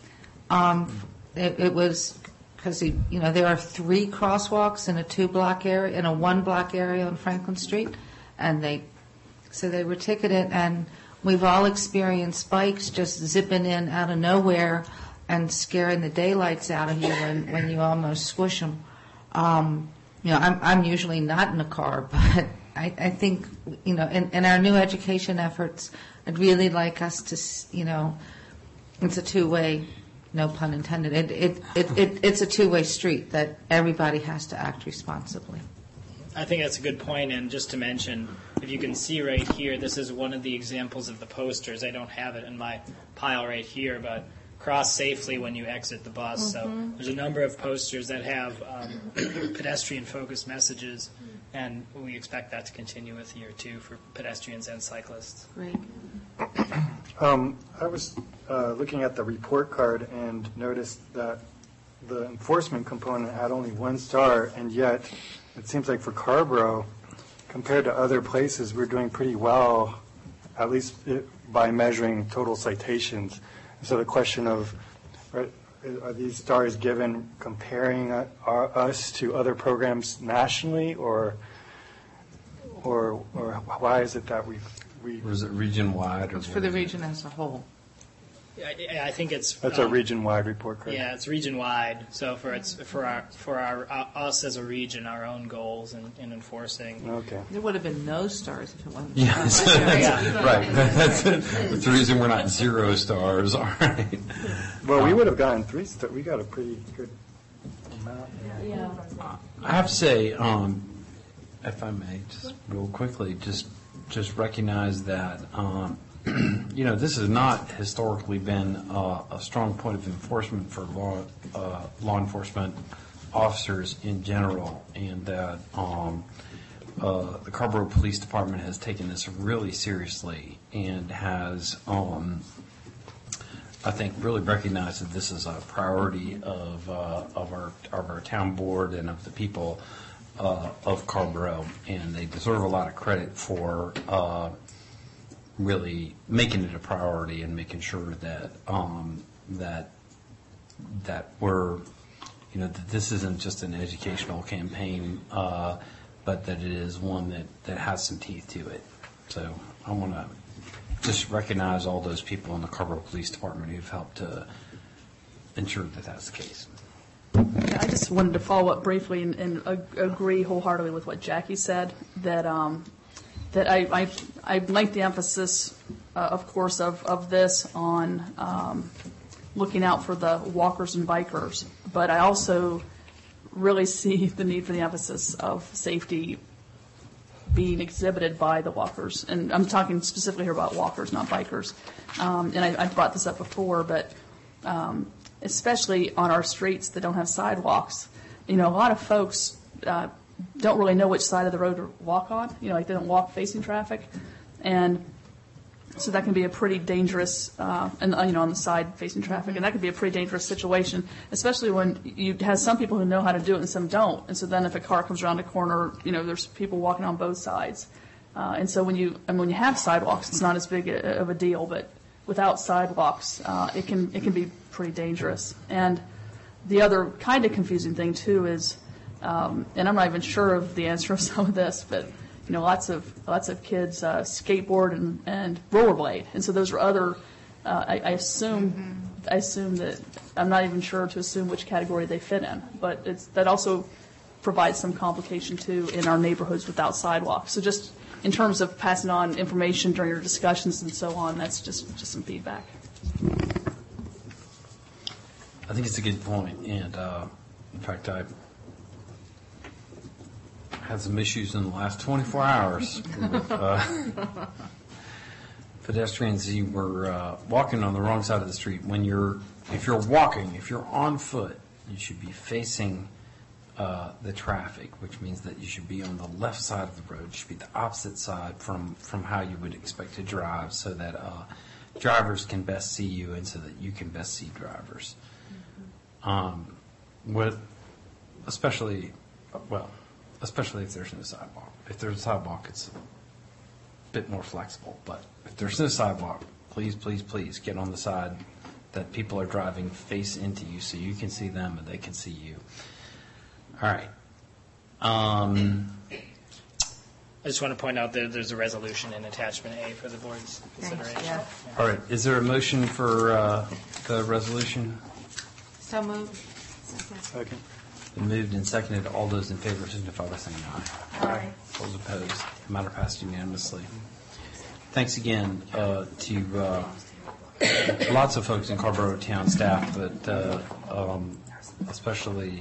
It was because there are 3 crosswalks in a 2-block area, in a 1-block area on Franklin Street, and they were ticketed, and we've all experienced bikes just zipping in out of nowhere and scaring the daylights out of you when you almost squish them. I'm usually not in a car, but I think, in our new education efforts, I'd really like us to, it's a two-way, no pun intended. It's a two-way street that everybody has to act responsibly. I think that's a good point, and just to mention, if you can see right here, this is one of the examples of the posters. I don't have it in my pile right here, but cross safely when you exit the bus. So there's a number of posters that have pedestrian-focused messages, and we expect that to continue with year 2 for pedestrians and cyclists. Great. I was looking at the report card and noticed that the enforcement component had only 1 star, and yet it seems like for Carrboro, compared to other places, we're doing pretty well, at least by measuring total citations. So the question of, are these stars given comparing us to other programs nationally, or why is it that we? Or is it region-wide? It's for the region as a whole. I think it's that's a region-wide report card. Yeah, it's region-wide. So for us as a region, our own goals in enforcing. Okay. There would have been no stars if it wasn't. Yes, right. That's the reason we're not 0 stars. All right. Well, we would have gotten 3 stars. We got a pretty good amount. Yeah. I have to say, if I may, just real quickly, just recognize that. This has not historically been a strong point of enforcement for law enforcement officers in general, and that the Carrboro Police Department has taken this really seriously and has, I think, really recognized that this is a priority of our town board and of the people of Carrboro, and they deserve a lot of credit for really making it a priority and making sure that that we're, that this isn't just an educational campaign, but that it is one that has some teeth to it. So I want to just recognize all those people in the Carrboro Police Department who've helped to ensure that that's the case. Yeah, I just wanted to follow up briefly and agree wholeheartedly with what Jackie said, that I like the emphasis, of course, of this on looking out for the walkers and bikers, but I also really see the need for the emphasis of safety being exhibited by the walkers. And I'm talking specifically here about walkers, not bikers. And I brought this up before, but especially on our streets that don't have sidewalks, a lot of folks don't really know which side of the road to walk on. Like they don't walk facing traffic, and so that can be a pretty dangerous, and on the side facing traffic, and that can be a pretty dangerous situation, especially when you have some people who know how to do it and some don't. And so then if a car comes around a corner, there's people walking on both sides, and so when you have sidewalks, it's not as big of a deal, but without sidewalks, it can be pretty dangerous. And the other kind of confusing thing too is. And I'm not even sure of the answer of some of this, but lots of kids skateboard and rollerblade, and so those are other. I assume that I'm not even sure to assume which category they fit in, but that also provides some complication too in our neighborhoods without sidewalks. So just in terms of passing on information during your discussions and so on, that's just some feedback. I think it's a good point, and in fact, I had some issues in the last 24 hours with pedestrians who were walking on the wrong side of the street. If you're on foot, you should be facing the traffic, which means that you should be on the left side of the road. You should be the opposite side from how you would expect to drive, so that drivers can best see you and so that you can best see drivers. especially if there's no sidewalk. If there's a sidewalk, it's a bit more flexible. But if there's no sidewalk, please, please, please get on the side that people are driving face into you so you can see them and they can see you. All right. I just want to point out that there's a resolution in attachment A for the board's consideration. Yeah. All right. Is there a motion for the resolution? So moved. Second. Been moved and seconded. All those in favor signify by saying aye. Aye. Those opposed, the matter passed unanimously. Thanks again to lots of folks in Carrboro town staff, but especially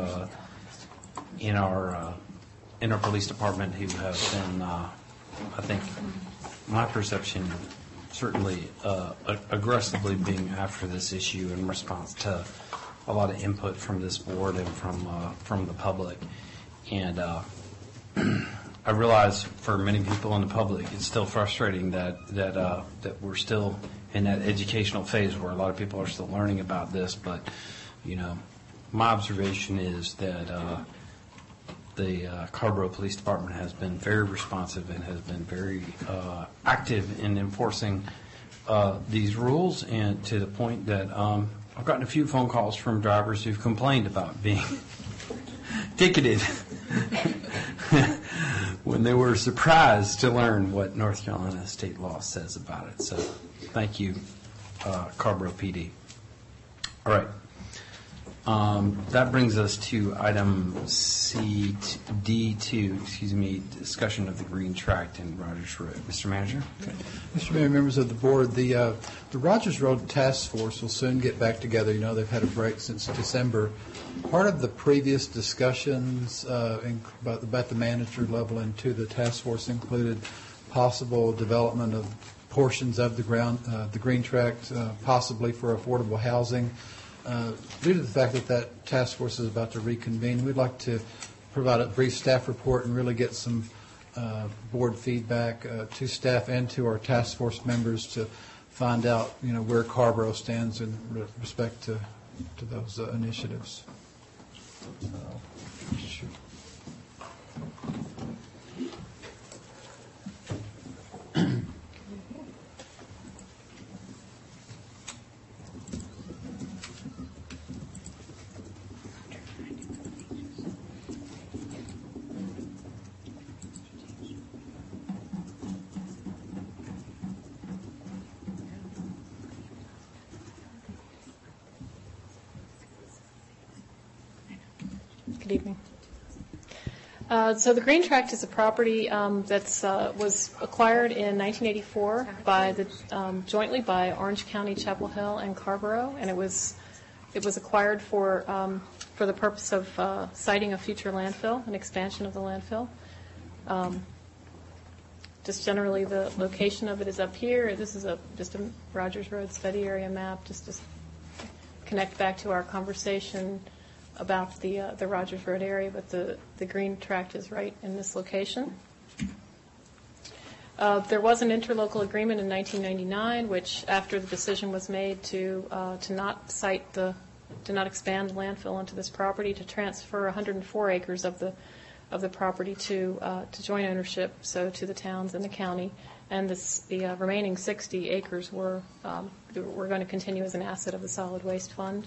in our police department, who have been, I think, my perception, certainly aggressively being after this issue in response to a lot of input from this board and from the public. And I realize for many people in the public, it's still frustrating that we're still in that educational phase where a lot of people are still learning about this. But, you know, my observation is that the Carrboro Police Department has been very responsive and has been very active in enforcing these rules, and to the point that I've gotten a few phone calls from drivers who've complained about being ticketed when they were surprised to learn what North Carolina state law says about it. So thank you, Carrboro PD. All right. That brings us to item D2, discussion of the Green Tract and Rogers Road. Mr. Manager? Okay. Mr. Mayor, members of the board, the Rogers Road Task Force will soon get back together. You know, they've had a break since December. Part of the previous discussions about the manager level and to the task force included possible development of portions of the Green Tract, possibly for affordable housing. Due to the fact that task force is about to reconvene, we'd like to provide a brief staff report and really get some board feedback to staff and to our task force members to find out, you know, where Carrboro stands in respect to those initiatives. Sure. Good evening. So the Green Tract is a property that was acquired in 1984 jointly by Orange County, Chapel Hill, and Carrboro, and it was acquired for the purpose of siting a future landfill, an expansion of the landfill. Just generally, the location of it is up here. This is just a Rogers Road study area map, just to connect back to our conversation about the Rogers Road area, but the Green Tract is right in this location. There was an interlocal agreement in 1999, which, after the decision was made to not expand the landfill onto this property, to transfer 104 acres of the property to joint ownership, so to the towns and the county, and the remaining 60 acres were going to continue as an asset of the solid waste fund.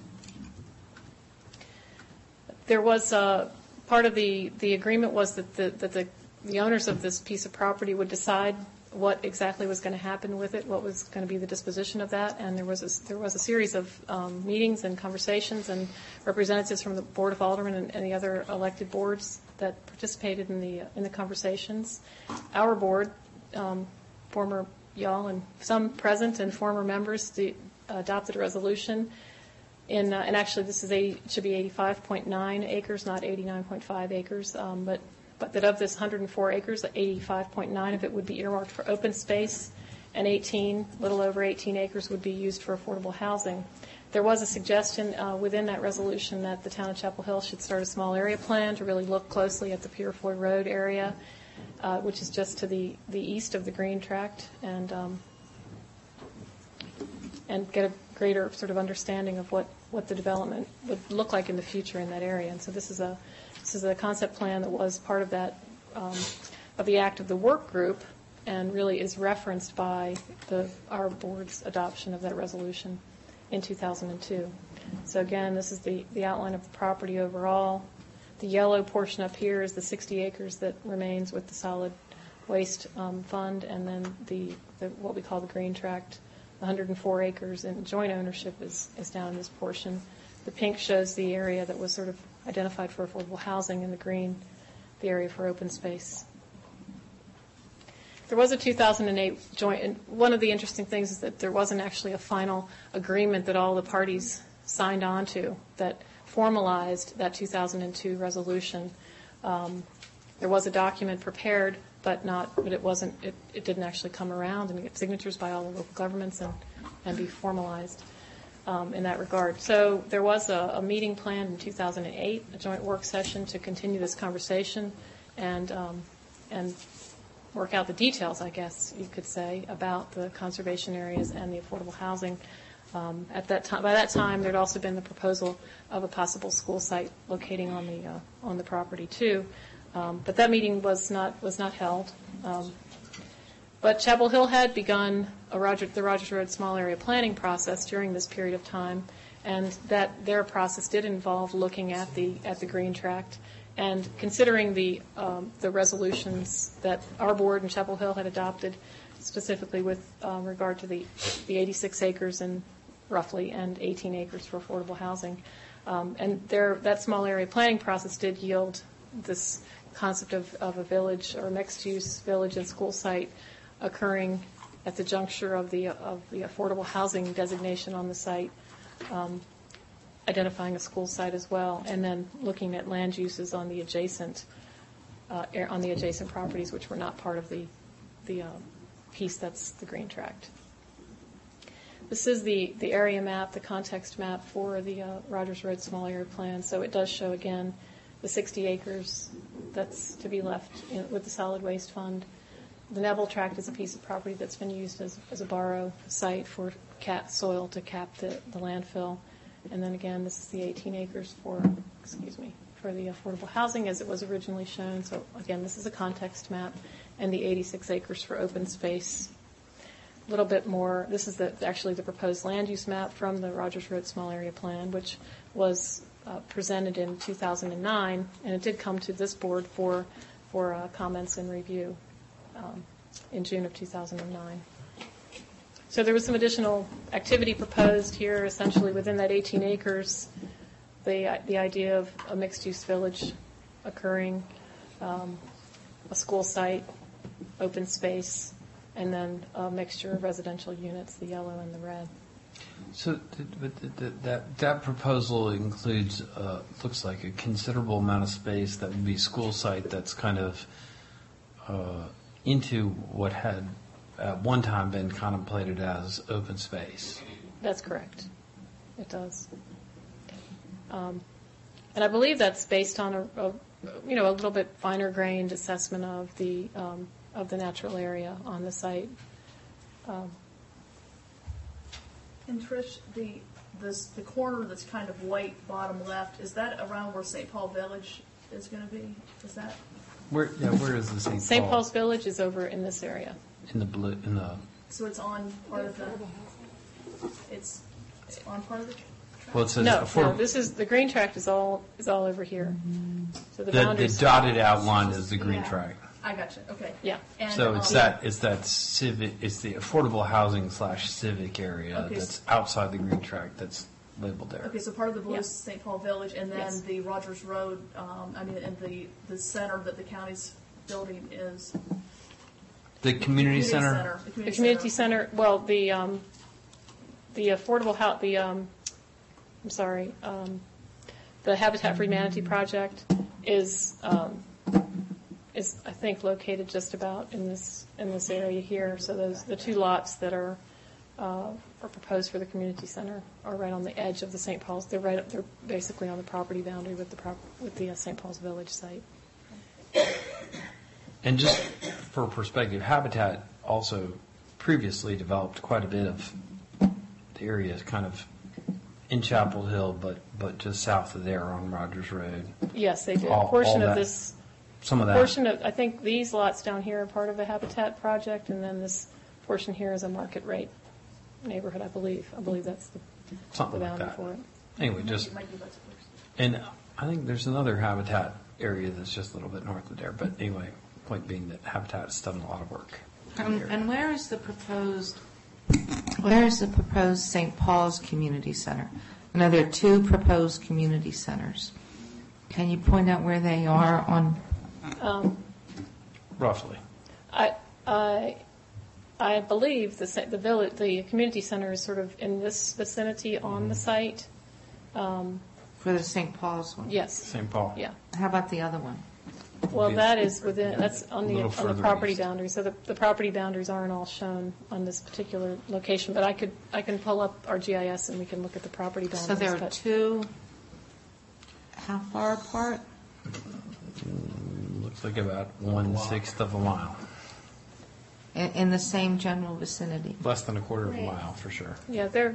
There was part of the agreement was that the owners of this piece of property would decide what exactly was going to happen with it, what was going to be the disposition of that, and there was a series of meetings and conversations and representatives from the Board of Aldermen and the other elected boards that participated in the conversations. Our board, former y'all and some present and former members, adopted a resolution. And actually, this should be 85.9 acres, not 89.5 acres. But that of this 104 acres, 85.9 of it would be earmarked for open space, and little over 18 acres would be used for affordable housing. There was a suggestion within that resolution that the town of Chapel Hill should start a small area plan to really look closely at the Purefoy Road area, which is just to the east of the Green Tract, and get greater sort of understanding of what the development would look like in the future in that area. And so this is a concept plan that was part of that of the act of the work group, and really is referenced by our board's adoption of that resolution in 2002. So again, this is the outline of the property overall. The yellow portion up here is the 60 acres that remains with the solid waste fund, and then the what we call the green tract, 104 acres in joint ownership is down in this portion. The pink shows the area that was sort of identified for affordable housing, and the green, the area for open space. There was a 2008 joint, and one of the interesting things is that there wasn't actually a final agreement that all the parties signed on to that formalized that 2002 resolution. There was a document prepared, but it didn't actually come around and get signatures by all the local governments and be formalized in that regard. So there was a meeting planned in 2008, a joint work session to continue this conversation and work out the details, I guess you could say, about the conservation areas and the affordable housing. By that time, there'd also been the proposal of a possible school site locating on the property too, but that meeting was not held. But Chapel Hill had begun the Rogers Road Small Area Planning process during this period of time, and that their process did involve looking at the green tract and considering the resolutions that our board and Chapel Hill had adopted, specifically with regard to the 86 acres and 18 acres for affordable housing. And that small area planning process did yield this concept of a village or mixed-use village and school site occurring at the juncture of the affordable housing designation on the site, identifying a school site as well, and then looking at land uses on the adjacent properties, which were not part of the piece that's the green tract. This is the area map, the context map for the Rogers Road Small Area Plan. So it does show again the 60 acres that's to be left with the solid waste fund. The Neville tract is a piece of property that's been used as a borrow site for soil to cap the landfill. And then again, this is the 18 acres for the affordable housing as it was originally shown. So again, this is a context map, and the 86 acres for open space. A little bit more, this is actually the proposed land use map from the Rogers Road Small Area Plan, which was presented in 2009, and it did come to this board for comments and review in June of 2009. So there was some additional activity proposed here, essentially within that 18 acres, the idea of a mixed-use village occurring, a school site, open space, and then a mixture of residential units, the yellow and the red. So that proposal includes, looks like a considerable amount of space that would be school site that's kind of into what had at one time been contemplated as open space. That's correct. It does. And I believe that's based on a little bit finer grained assessment of the natural area on the site. And Trish, the corner that's kind of white bottom left, is that around where St. Paul Village is going to be? Is that? Where is the St. Paul? St. Paul's Village is over in this area. In the blue, So it's on part of the. It's on part of the. Well, it says no. This is the green tract is all over here. So the dotted outline is the green tract. I got you. Okay. Yeah. And, so it's that civic. It's the affordable housing / civic area that's outside the green tract that's labeled there. Okay, so part of the blue is St. Paul Village, and then the Rogers Road. And the center that the county's building is. The community center. The community center. Well, the affordable house. The Habitat for Humanity project is I think located just about in this area here. So the two lots that are proposed for the community center are right on the edge of the St. Paul's. They're basically on the property boundary with the St. Paul's Village site. And just for perspective, Habitat also previously developed quite a bit of area is kind of in Chapel Hill, but just south of there on Rogers Road. Yes, they do. All- A portion all of that- this, Some of that. portion of, I think these lots down here are part of the Habitat project, and then this portion here is a market rate neighborhood, I believe. I believe that's the Something like boundary that. for it. Anyway, just, and I think there's another Habitat area that's just a little bit north of there. But anyway, point being that Habitat's done a lot of work. And where is the proposed St. Paul's Community Center? I know there are two proposed community centers. Can you point out where they are on? Roughly. I believe the community center is sort of in this vicinity on the site. For the St. Paul's one? Yes. St. Paul. Yeah. How about the other one? Well, that is within, that's on little the further property east. boundary. So the property boundaries aren't all shown on this particular location, but I can pull up our GIS and we can look at the property boundaries. So there are but- two, how far apart? Looks like about 1/6 of a mile. In the same general vicinity? Less than a quarter of a mile, for sure. Yeah, they're,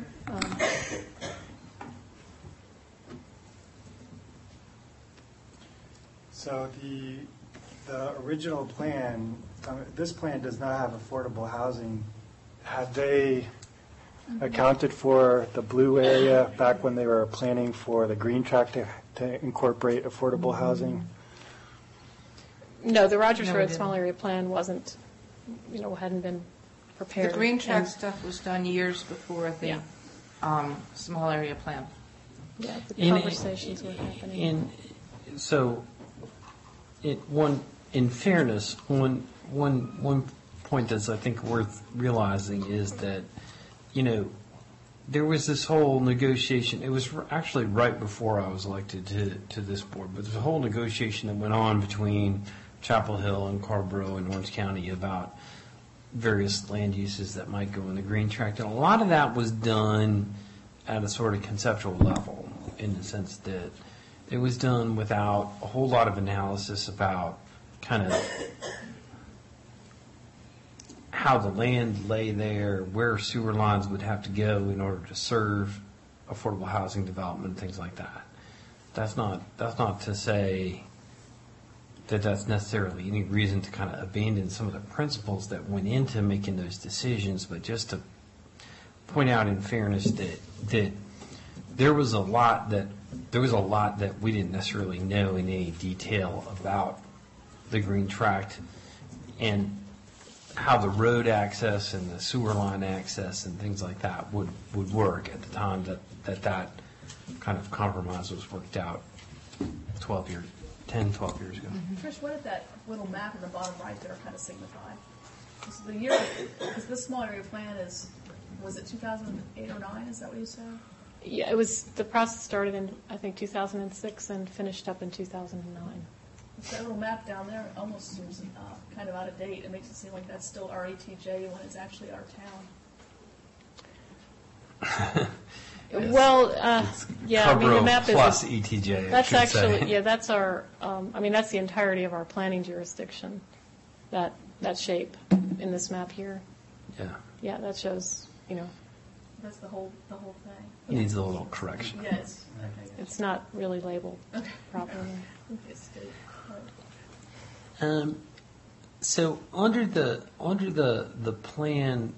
So the original plan, this plan does not have affordable housing. Had they accounted for the blue area back when they were planning for the green tract to incorporate affordable housing? no, the Rogers No, we Road didn't. small area plan wasn't, hadn't been prepared. The green And- tract stuff was done years before the small area plan. Yeah, the In- conversations were happening. So, in fairness, one point that's I think worth realizing is that, there was this whole negotiation. It was actually right before I was elected to this board, but there's a whole negotiation that went on between Chapel Hill and Carrboro and Orange County about various land uses that might go in the green tract, and a lot of that was done at a sort of conceptual level, in the sense that it was done without a whole lot of analysis about kind of how the land lay there, where sewer lines would have to go in order to serve affordable housing development, things like that. That's not to say that that's necessarily any reason to kind of abandon some of the principles that went into making those decisions, but just to point out in fairness that there was a lot that we didn't necessarily know in any detail about the green tract and how the road access and the sewer line access and things like that would work at the time that kind of compromise was worked out 12 years ago. Trish, what did that little map in the bottom right there kind of signify? This is the year, because this small area plan was it 2008 or 9? Is that what you said? Yeah, the process started in, I think, 2006 and finished up in 2009. That little map down there almost seems kind of out of date. It makes it seem like that's still our ATJ when it's actually our town. Well, yeah, the map is. plus ETJ. That's I should say. actually, that's our, that's the entirety of our planning jurisdiction, that shape in this map here. Yeah, Yeah, that shows, That's the whole thing. needs a little correction. Yes. it's not really labeled properly. It's state. So under the plan,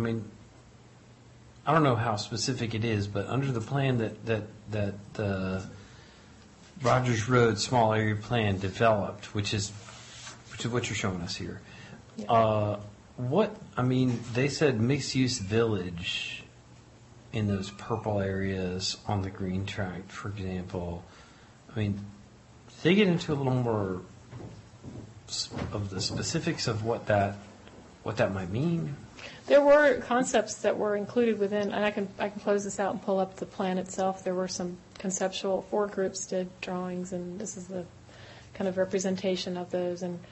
I don't know how specific it is, but under the plan that the Rogers Road small area plan developed, which is what you're showing us here. Yeah. They said mixed use village in those purple areas on the green tract, for example. Did they get into a little more of the specifics of what that might mean? There were concepts that were included within, and I can close this out and pull up the plan itself. There were some conceptual, 4 groups did drawings, and this is the kind of representation of those. And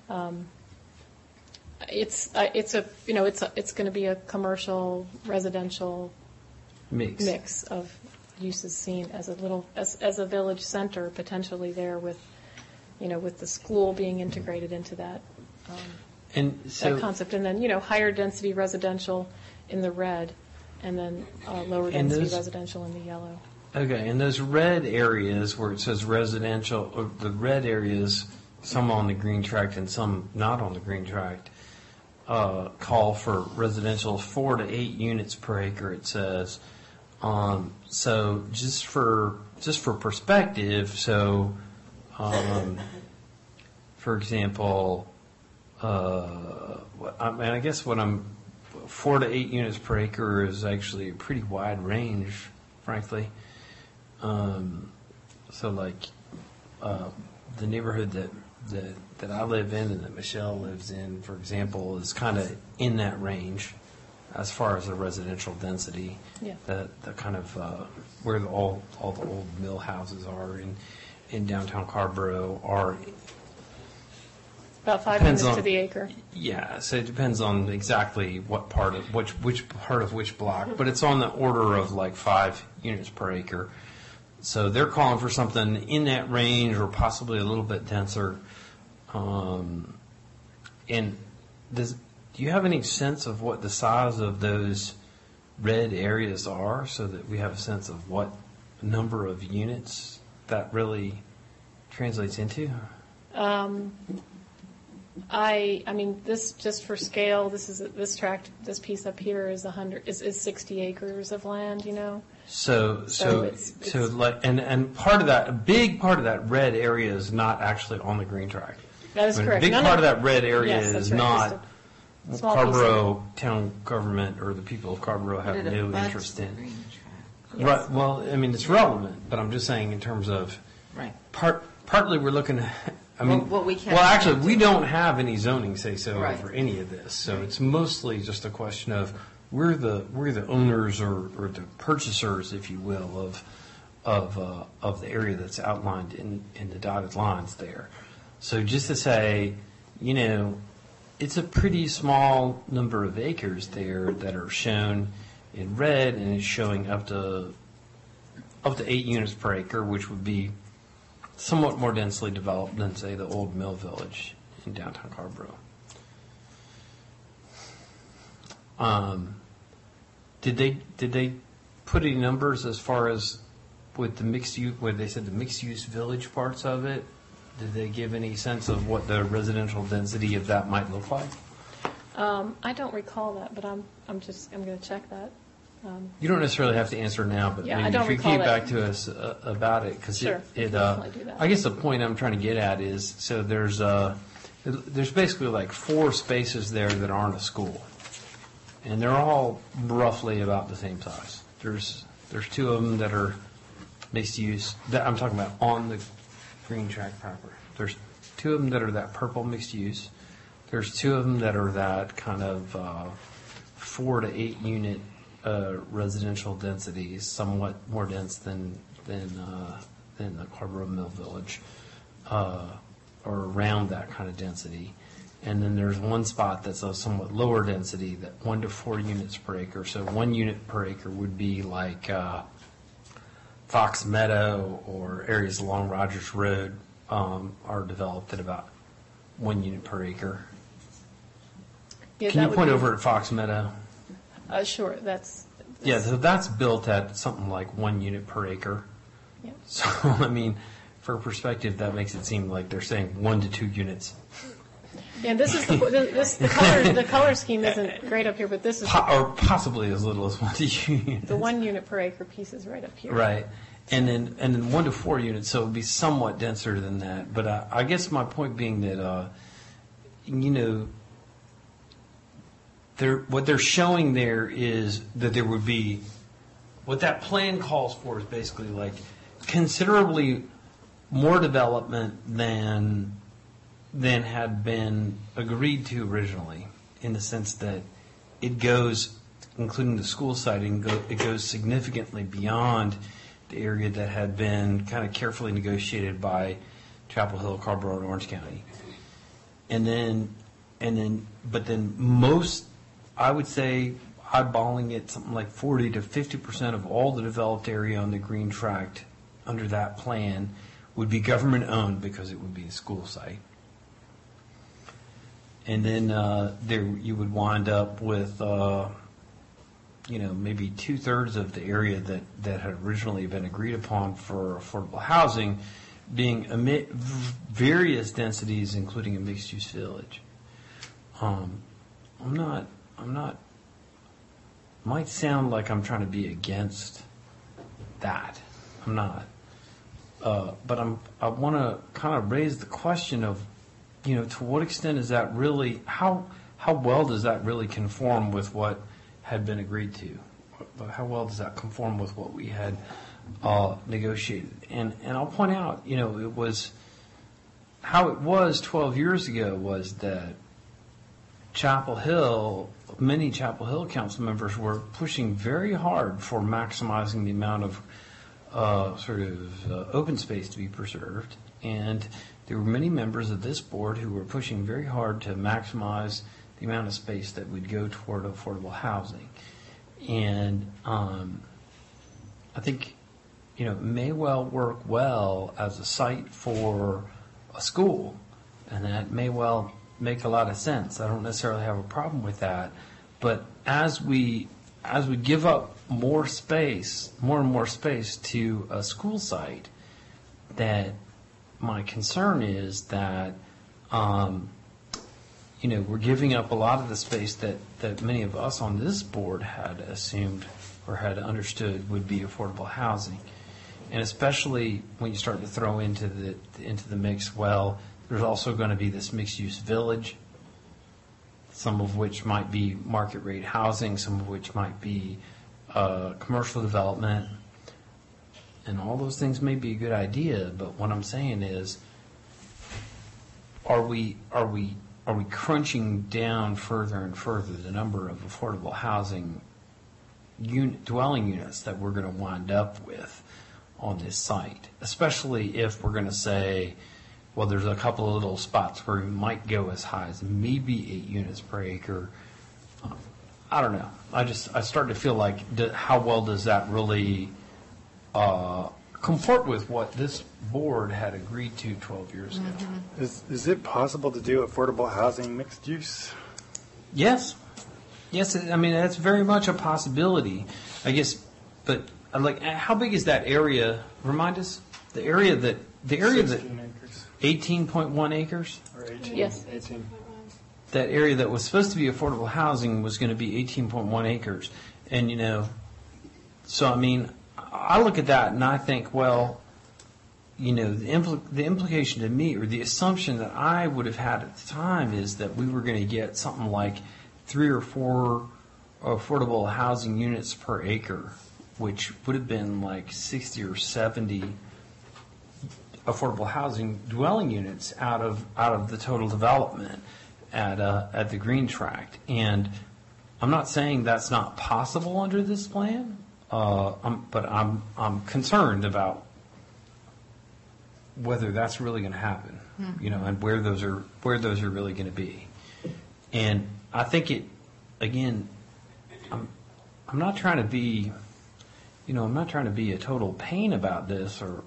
it's going to be a commercial residential mix of uses seen as a village center potentially there with the school being integrated into that. And so, that concept, and then higher density residential in the red, and then lower And density those- residential in the yellow. Okay, and those red areas where it says residential, or the red areas, some on the green tract and some not on the green tract, call for residential 4 to 8 units per acre, it says. So just for perspective, so for example, I guess 4 to 8 units per acre is actually a pretty wide range, frankly. So like the neighborhood that I live in and that Michelle lives in, for example, is kind of in that range as far as the residential density. Yeah. The kind of where all the old mill houses are in downtown Carborough are. About 5 Depends units to on- the acre. Yeah, so it depends on exactly what part of which part of which block, but it's on the order of like 5 units per acre. So they're calling for something in that range or possibly a little bit denser. And do you have any sense of what the size of those red areas are, so that we have a sense of what number of units that really translates into? I mean, this, just for scale, this tract, this piece up here is 60 acres of land, you know? So it's like, and part of that, a big part of that red area is not actually on the green tract. That is correct. A big part of that red area Yes, that's is right. not Just a small piece of Carborough town government or the people of Carborough have But it no abuts interest the in. green tract. Right. Well, I mean, it's relevant, but I'm just saying in terms of Right. partly we're looking at. I mean, What we can't well, actually, do. we don't have any zoning say-so Right. over any of this, so it's mostly just a question of we're the owners or the purchasers, if you will, of the area that's outlined in the dotted lines there. So just to say, you know, it's a pretty small number of acres there that are shown in red, and it's showing up to 8 units per acre, which would be somewhat more densely developed than, say, the old mill village in downtown Carborough. Did they put any numbers as far as with the mixed use, where they said the mixed use village parts of it? Did they give any sense of what the residential density of that might look like? I don't recall that, but I'm going to check that. You don't necessarily have to answer now, but Yeah, I maybe don't if you recall keep that. back to us about it, because Sure, we can definitely do that. I guess the point I'm trying to get at is, so there's basically like 4 spaces there that aren't a school, and they're all roughly about the same size. There's 2 of them that are mixed use. That I'm talking about on the green tract proper. There's 2 of them that are that purple mixed use. There's 2 of them that are that kind of 4 to 8 unit residential densities, somewhat more dense than the Carborough Mill Village, or around that kind of density. And then there's one spot that's a somewhat lower density, that 1 to 4 units per acre. So 1 unit per acre would be like Fox Meadow or areas along Rogers Road are developed at about 1 unit per acre. Yeah, Can you that would point be- over at Fox Meadow? Sure, that's. Yeah, so that's built at something like 1 unit per acre. Yeah. So, I mean, for perspective, that makes it seem like they're saying 1 to 2 units. Yeah, this is the color scheme isn't great up here, but this is Or possibly as little as 1 to 2 units. the 1 unit per acre piece is right up here. Right. And then 1 to 4 units, so it would be somewhat denser than that. But I guess my point being that, you know, what they're showing there is that there would be, what that plan calls for is basically like considerably more development than had been agreed to originally, in the sense that it goes, including the school site, it goes significantly beyond the area that had been kind of carefully negotiated by Chapel Hill, Carborough, and Orange County. But then most, I would say, eyeballing it, something like 40 to 50% of all the developed area on the green tract under that plan would be government owned, because it would be a school site. And then there you would wind up with maybe 2/3 of the area that had originally been agreed upon for affordable housing being various densities, including a mixed-use village. I'm not, might sound like I'm trying to be against that. I'm not. But I want to kind of raise the question of, to what extent is that really, how well does that really conform with what had been agreed to? How well does that conform with what we had negotiated? And I'll point out, it was, how it was 12 years ago was that many Chapel Hill council members were pushing very hard for maximizing the amount of open space to be preserved. And there were many members of this board who were pushing very hard to maximize the amount of space that would go toward affordable housing. And I think, it may well work well as a site for a school, and that may well make a lot of sense. I don't necessarily have a problem with that. But as we give up more and more space to a school site, that my concern is that we're giving up a lot of the space that many of us on this board had assumed or had understood would be affordable housing. And especially when you start to throw into the mix, there's also going to be this mixed-use village, some of which might be market rate housing, some of which might be commercial development, and all those things may be a good idea. But what I'm saying is, are we crunching down further and further the number of affordable housing dwelling units that we're going to wind up with on this site, especially if we're going to say, well, there's a couple of little spots where we might go as high as maybe 8 units per acre. I don't know. I start to feel like, how well does that really comport with what this board had agreed to 12 years ago? Is it possible to do affordable housing mixed use? Yes. I mean, that's very much a possibility, I guess. But how big is that area? Remind us. The area that 18.1 acres. Or 18. Yes. 18. That area that was supposed to be affordable housing was going to be 18.1 acres, and so I mean, I look at that and I think, well, the implication to me, or the assumption that I would have had at the time, is that we were going to get something like 3 or 4 affordable housing units per acre, which would have been like 60 or 70 affordable housing dwelling units out of the total development at the Green Tract. And I'm not saying that's not possible under this plan, but I'm concerned about whether that's really going to happen, and where those are really going to be. And I think again, I'm not trying to be, I'm not trying to be a total pain about this or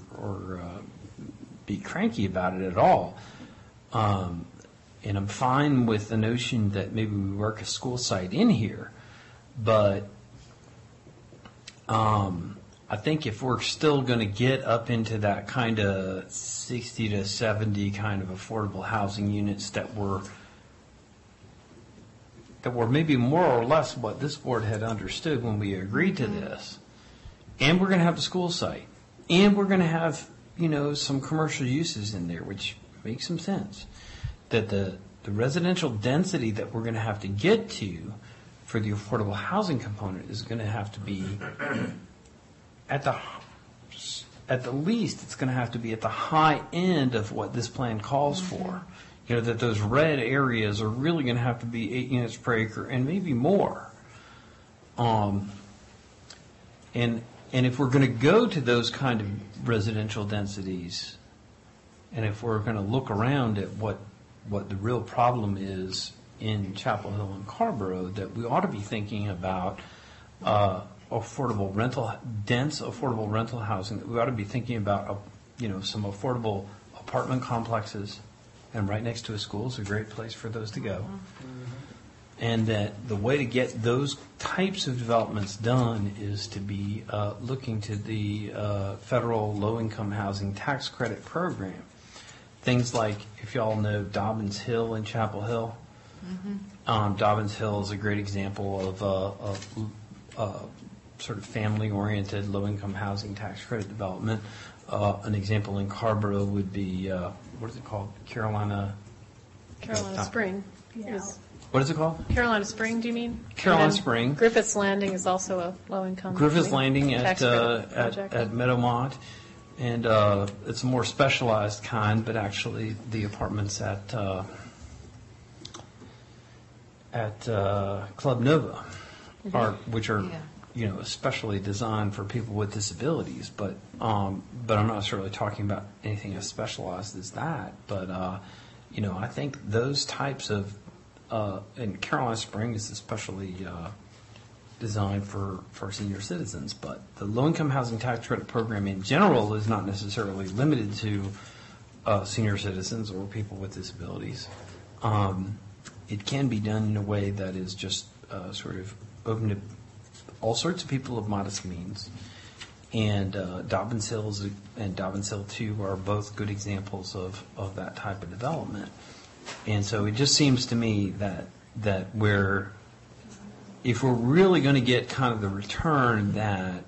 be cranky about it at all. And I'm fine with the notion that maybe we work a school site in here, but I think if we're still going to get up into that kind of 60 to 70 kind of affordable housing units that were maybe more or less what this board had understood when we agreed to this, and we're going to have the school site, and we're going to have some commercial uses in there, which makes some sense, that the residential density that we're going to have to get to for the affordable housing component is going to have to be at the least, it's going to have to be at the high end of what this plan calls for. That those red areas are really going to have to be 8 units per acre and maybe more. And if we're going to go to those kind of residential densities, and if we're going to look around at what the real problem is in Chapel Hill and Carrboro, that we ought to be thinking about dense affordable rental housing. That we ought to be thinking about some affordable apartment complexes, and right next to a school is a great place for those to go. and that the way to get those types of developments done is to be looking to the federal low-income housing tax credit program. Things like, if y'all know Dobbins Hill in Chapel Hill, Dobbins Hill is a great example of sort of family-oriented low-income housing tax credit development. An example in Carborough would be, what is it called? Carolina Spring. What is it called? Carolina Spring, do you mean? Carolina And then Spring. Griffith's Landing is also a low-income. Griffith's Landing tax credit project. at Meadowmont, and it's a more specialized kind, but actually the apartments at Club Nova which are especially designed for people with disabilities, but I'm not necessarily talking about anything as specialized as that. But I think those types of and Carolina Springs is especially designed for senior citizens, but the low-income housing tax credit program in general is not necessarily limited to senior citizens or people with disabilities. It can be done in a way that is just sort of open to all sorts of people of modest means. And Dobbins Hills and Dobbins Hill 2 are both good examples of that type of development. And so it just seems to me that if we're really going to get kind of the return that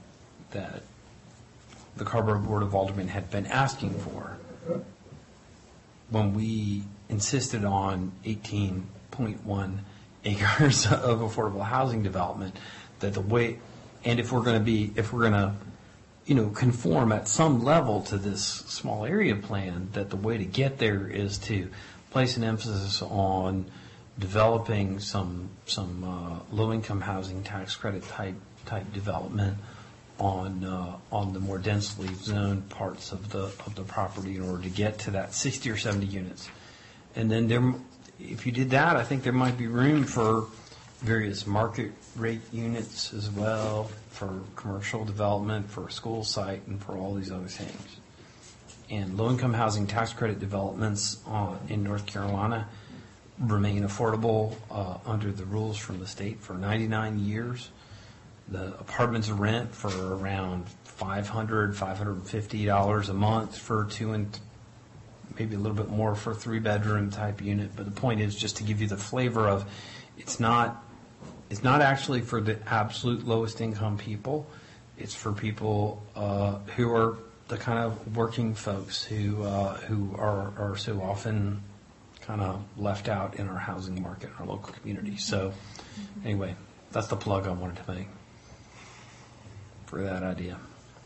the Carborough Board of Aldermen had been asking for when we insisted on 18.1 acres of affordable housing development, that the way, and if we're going to conform at some level to this small area plan, that the way to get there is to place an emphasis on developing some low-income housing tax credit type development on the more densely zoned parts of the property in order to get to that 60 or 70 units. And then if you did that, I think there might be room for various market rate units as well, for commercial development, for a school site, and for all these other things. And low-income housing tax credit developments in North Carolina remain affordable under the rules from the state for 99 years. The apartments rent for around $500, $550 a month for two and maybe a little bit more for a 3-bedroom type unit. But the point is just to give you the flavor of it's not actually for the absolute lowest income people. It's for people who are the kind of working folks who are so often kind of left out in our housing market, in our local community. So anyway, that's the plug I wanted to make for that idea.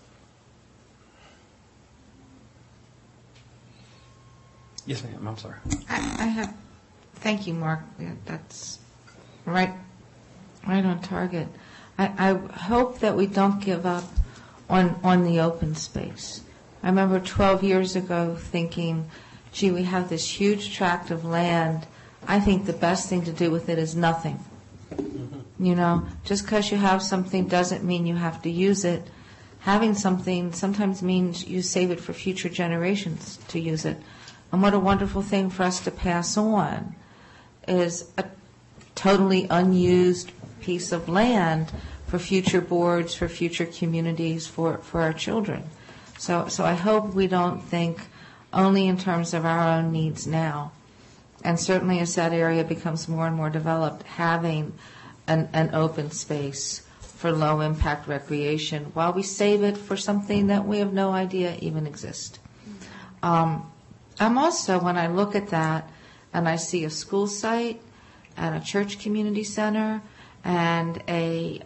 Yes, ma'am. I'm sorry. I have. Thank you, Mark. Yeah, that's right on target. I hope that we don't give up on the open space. I remember 12 years ago thinking, gee, we have this huge tract of land. I think the best thing to do with it is nothing. Just because you have something doesn't mean you have to use it. Having something sometimes means you save it for future generations to use it. And what a wonderful thing for us to pass on is a totally unused piece of land for future boards, for future communities, for our children. So I hope we don't think only in terms of our own needs now. And certainly as that area becomes more and more developed, having an open space for low-impact recreation while we save it for something that we have no idea even exists. I'm also, when I look at that and I see a school site and a church community center and a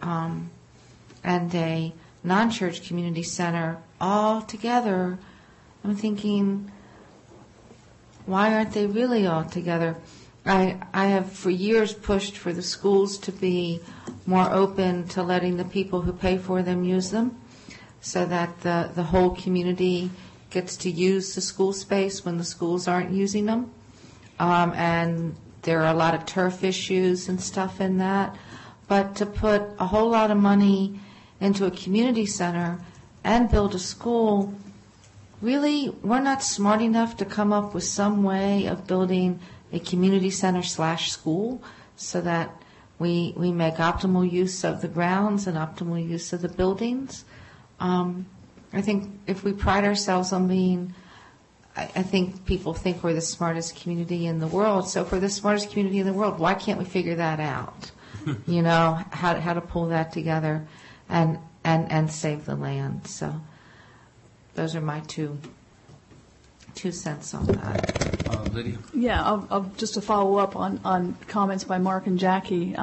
non-church community center all together, I'm thinking, why aren't they really all together? I have for years pushed for the schools to be more open to letting the people who pay for them use them so that the whole community gets to use the school space when the schools aren't using them. And there are a lot of turf issues and stuff in that. But to put a whole lot of money into a community center and build a school, really, we're not smart enough to come up with some way of building a community center / school so that we make optimal use of the grounds and optimal use of the buildings. I think if we pride ourselves on being, I think people think we're the smartest community in the world. So if we're the smartest community in the world, why can't we figure that out? You know, how to pull that together and save the land. So those are my two cents on that. Lydia? Yeah, I'll just to follow up on comments by Mark and Jackie.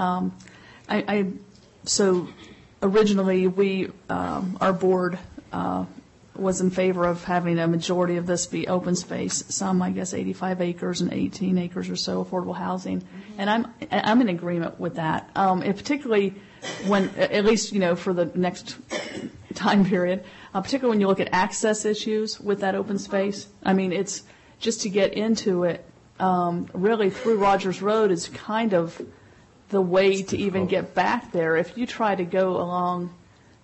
So originally we, our board was in favor of having a majority of this be open space. Some, I guess, 85 acres and 18 acres or so affordable housing, and I'm in agreement with that. And particularly when, at least for the next time period, particularly when you look at access issues with that open space. I mean, it's just to get into it. Really, through Rogers Road is kind of the way to even get back there. If you try to go along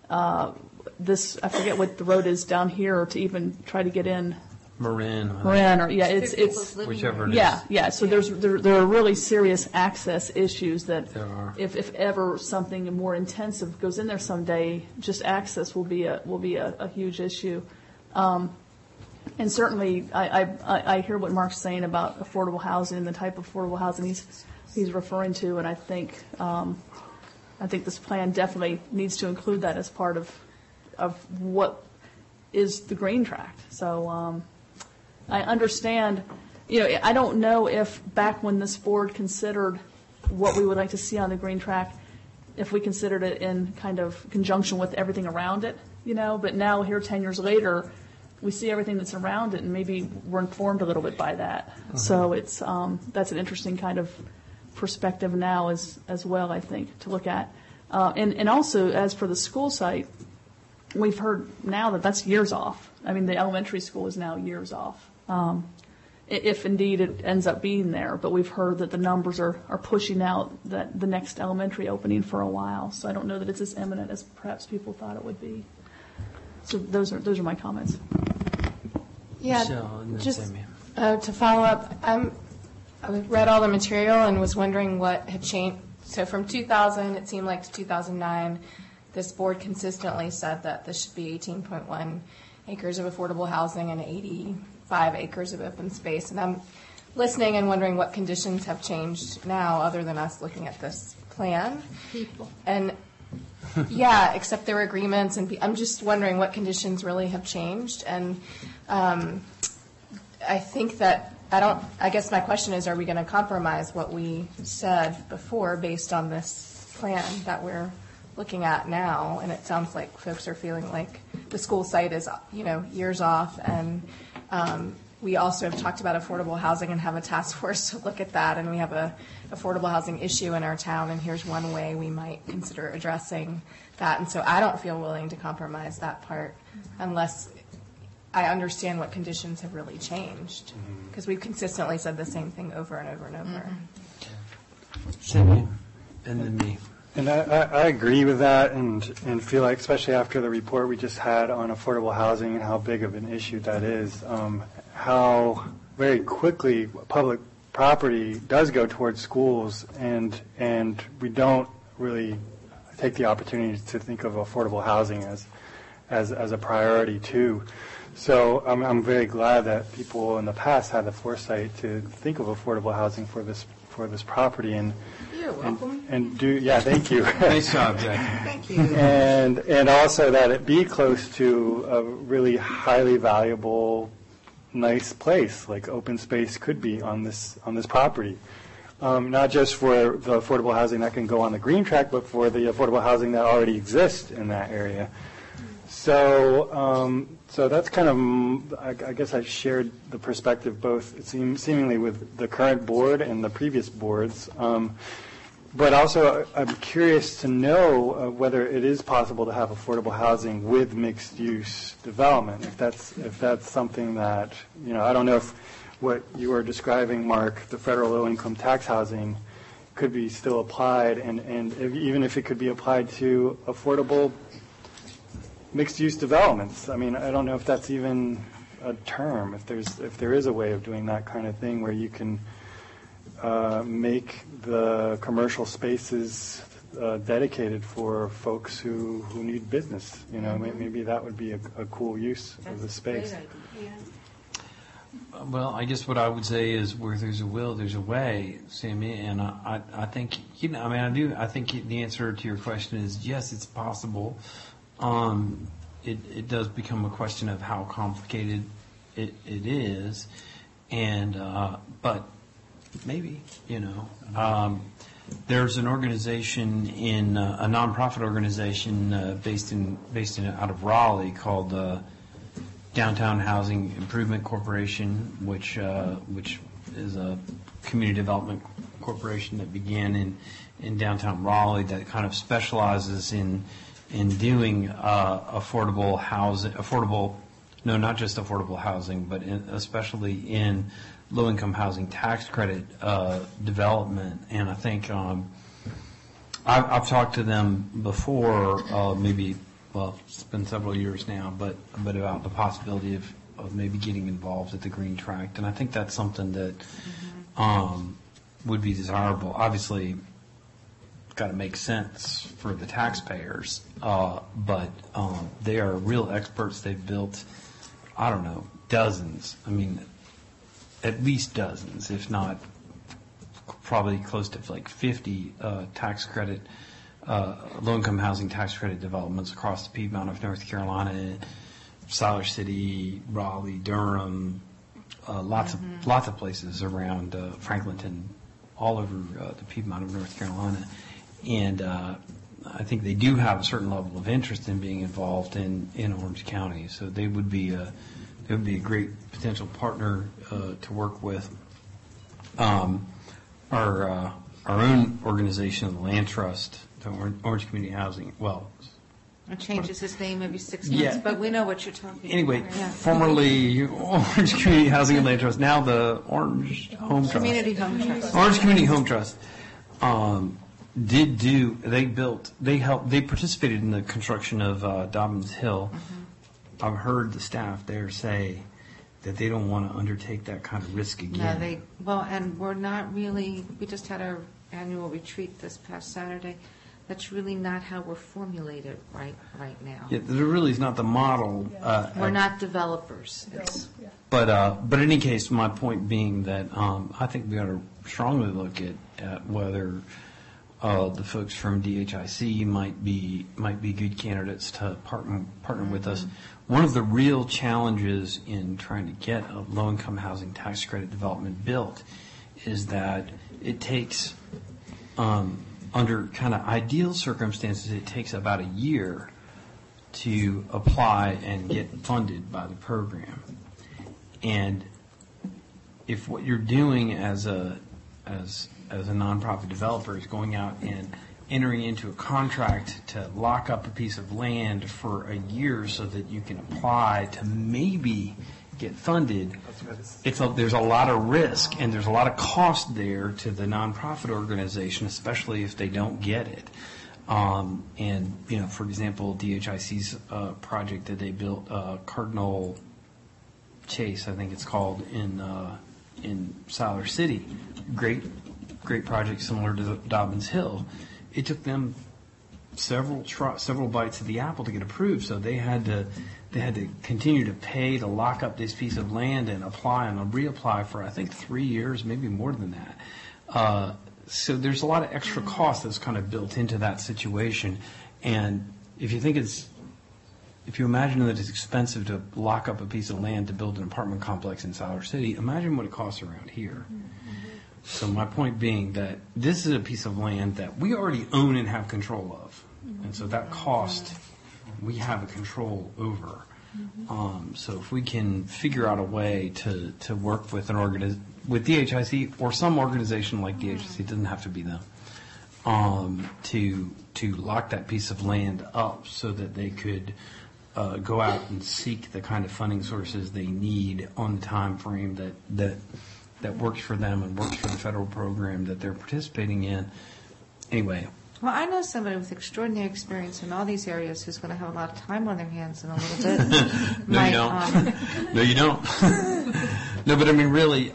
this, I forget what the road is down here, or to even try to get in Marin, or it's whichever it is. Yeah. So there are really serious access issues that There are. if ever something more intensive goes in there someday, just access will be a huge issue. And certainly, I hear what Mark's saying about affordable housing and the type of affordable housing he's referring to, and I think this plan definitely needs to include that as part of what is the green tract. So I understand. I don't know if back when this board considered what we would like to see on the green tract, if we considered it in kind of conjunction with everything around it. But now here 10 years later, we see everything that's around it, and maybe we're informed a little bit by that. Mm-hmm. So it's that's an interesting kind of perspective now as well, I think, to look at. And also, as for the school site, we've heard now that that's years off. I mean, the elementary school is now years off, if indeed it ends up being there. But we've heard that the numbers are pushing out that the next elementary opening for a while. So I don't know that it's as imminent as perhaps people thought it would be. So those are my comments. Yeah, Michelle, and then just Sammy. to follow up, I read all the material and was wondering what had changed. So from 2000, it seemed like to 2009, this board consistently said that this should be 18.1 acres of affordable housing and 85 acres of open space. And I'm listening and wondering what conditions have changed now, other than us looking at this plan. People. And yeah, except there were agreements, and I'm just wondering what conditions really have changed. And I think that I guess my question is, are we going to compromise what we said before based on this plan that we're looking at now? And it sounds like folks are feeling like the school site is, years off. And we also have talked about affordable housing and have a task force to look at that. And we have a affordable housing issue in our town, and here's one way we might consider addressing that. And so I don't feel willing to compromise that part unless I understand what conditions have really changed, because we've consistently said the same thing over and over and over. Sammy, and then me. And I agree with that, and feel like, especially after the report we just had on affordable housing and how big of an issue that is, how very quickly public property does go towards schools, and we don't really take the opportunity to think of affordable housing as a priority too. So I'm very glad that people in the past had the foresight to think of affordable housing for this property, and You're welcome. and do thank you. Nice job, Jackie. Thank you. And also that it be close to a really highly valuable, nice place like open space could be on this property. Not just for the affordable housing that can go on the green tract, but for the affordable housing that already exists in that area. So that's kind of, I guess I shared the perspective both seemingly with the current board and the previous boards. But also I'm curious to know whether it is possible to have affordable housing with mixed-use development. If that's something that, I don't know if what you were describing, Mark, the federal low-income tax housing, could be still applied, and even if it could be applied to affordable mixed-use developments. I mean, I don't know if that's even a term, if there is a way of doing that kind of thing where you can make the commercial spaces dedicated for folks who need business. You know, maybe that would be a cool use of the space. Well, I guess what I would say is where there's a will, there's a way, Sammy. And I think, you know, I mean, I think the answer to your question is yes, it's possible. It does become a question of how complicated it is. And, but maybe, you know, there's an organization a nonprofit organization based out of Raleigh called Downtown Housing Improvement Corporation, which is a community development corporation that began in downtown Raleigh that kind of specializes in doing affordable housing, not just affordable housing, but especially in low-income housing tax credit development. And I think I've talked to them before, it's been several years now, but about the possibility of maybe getting involved at the Green Tract. And I think that's something that would be desirable. Obviously, it's got to make sense for the taxpayers, but they are real experts. They've built, I don't know, dozens. I mean, at least dozens, if not probably close to like 50 tax credit, low-income housing tax credit developments across the Piedmont of North Carolina, Siler City, Raleigh, Durham, lots of places around Franklinton, all over the Piedmont of North Carolina. And I think they do have a certain level of interest in being involved in Orange County. So they would be a great potential partner to work with. Our own organization, the Land Trust, the Orange Community Housing, it changes its name every 6 months, but we know what you're talking about. Anyway, formerly Orange Community Housing and Land Trust, now the Orange Home Trust. Community Home Trust. Orange Community Home Trust they participated in the construction of Dobbins Hill. Mm-hmm. I've heard the staff there say that they don't want to undertake that kind of risk again. No, and we're not really, we just had our annual retreat this past Saturday. That's really not how we're formulated right now. Yeah, there really is not the model. We're not developers. But in any case, my point being that I think we ought to strongly look at whether the folks from DHIC might be good candidates to partner with us. One of the real challenges in trying to get a low-income housing tax credit development built is that it takes under kind of ideal circumstances, it takes about a year to apply and get funded by the program. And if what you're doing as a nonprofit developer is going out and entering into a contract to lock up a piece of land for a year so that you can apply to maybe get funded, there's a lot of risk and there's a lot of cost there to the nonprofit organization, especially if they don't get it. And, you know, for example, DHIC's project that they built, Cardinal Chase, I think it's called, in Siler City, great project similar to Dobbins Hill. It took them several bites of the apple to get approved, so they had to continue to pay to lock up this piece of land and apply and reapply for, I think, 3 years, maybe more than that. So there's a lot of extra cost that's kind of built into that situation. And if you imagine that it's expensive to lock up a piece of land to build an apartment complex in Siler City, imagine what it costs around here. So my point being that this is a piece of land that we already own and have control of. And so that cost we have a control over. So if we can figure out a way to work with with DHIC or some organization like DHIC, it doesn't have to be them, to lock that piece of land up so that they could go out and seek the kind of funding sources they need on the time frame that works for them and works for the federal program that they're participating in. Anyway. Well, I know somebody with extraordinary experience in all these areas who's going to have a lot of time on their hands in a little bit. No, you don't. No, you don't. No, but I mean, really,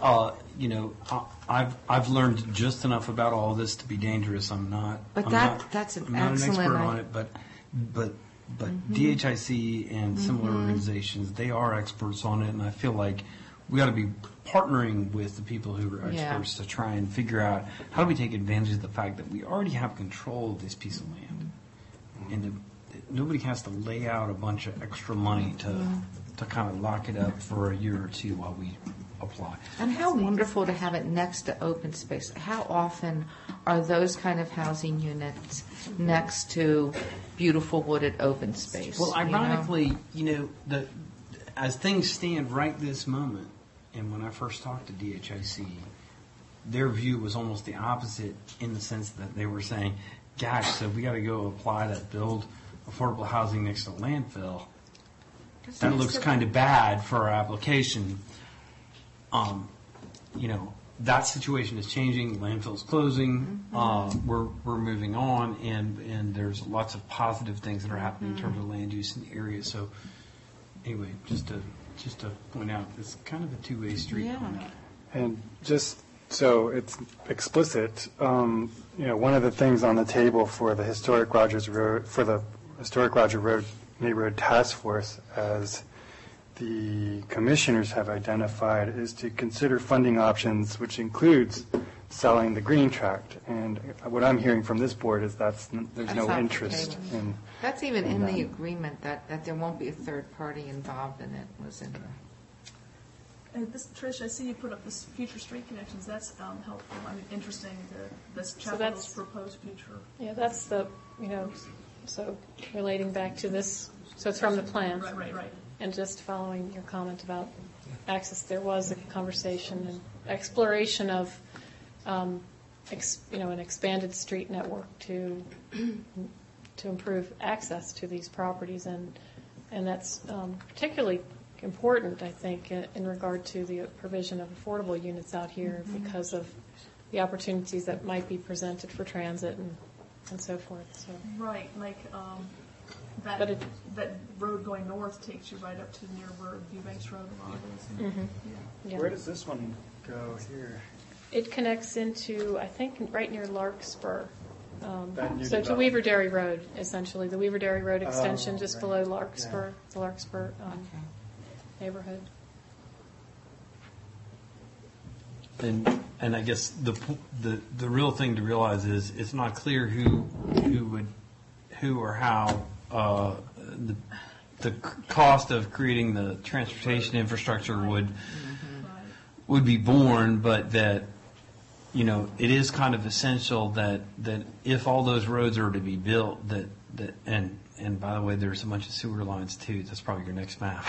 I've learned just enough about all this to be dangerous. I'm not. But that's an I'm not an excellent expert on it, but DHIC and similar organizations, they are experts on it, and I feel like we got to be partnering with the people who are experts to try and figure out how do we take advantage of the fact that we already have control of this piece of land, and nobody has to lay out a bunch of extra money to kind of lock it up for a year or two while we apply. And how wonderful to have it next to open space. How often are those kind of housing units next to beautiful wooded open space? Well, ironically, as things stand right this moment, and when I first talked to DHIC, their view was almost the opposite in the sense that they were saying, gosh, so we got to go apply to build affordable housing next to a landfill. That looks kind of bad for our application. That situation is changing. Landfill's closing. We're moving on, and there's lots of positive things that are happening in terms of land use in the area. So, anyway, just to point out, it's kind of a two-way street on that. And just so it's explicit, one of the things on the table for the historic Rogers Road Neighborhood Task Force, as the commissioners have identified, is to consider funding options, which includes selling the green tract. And what I'm hearing from this board is there's no interest in. That's even in the agreement that there won't be a third party involved in it. Was in there. And Trish, I see you put up this future street connections. That's helpful. I mean, interesting. This Chapel's proposed future. Yeah, that's the so relating back to this. So it's from the plan. Right. And just following your comment about access, there was a conversation and exploration of, an expanded street network to improve access to these properties, and that's particularly important, I think, in regard to the provision of affordable units out here because of the opportunities that might be presented for transit and so forth. So. Right, like. That road going north takes you right up to near where Eubanks Road a lot is. Yeah. Where does this one go here? It connects into, I think, right near Larkspur. So to development. Weaver Dairy Road, essentially. The Weaver Dairy Road extension just below Larkspur, the Larkspur neighborhood. And I guess the real thing to realize is it's not clear who or how the cost of creating the transportation infrastructure would be borne, but that it is kind of essential that if all those roads are to be built, that and by the way, there's a bunch of sewer lines too. That's probably your next map.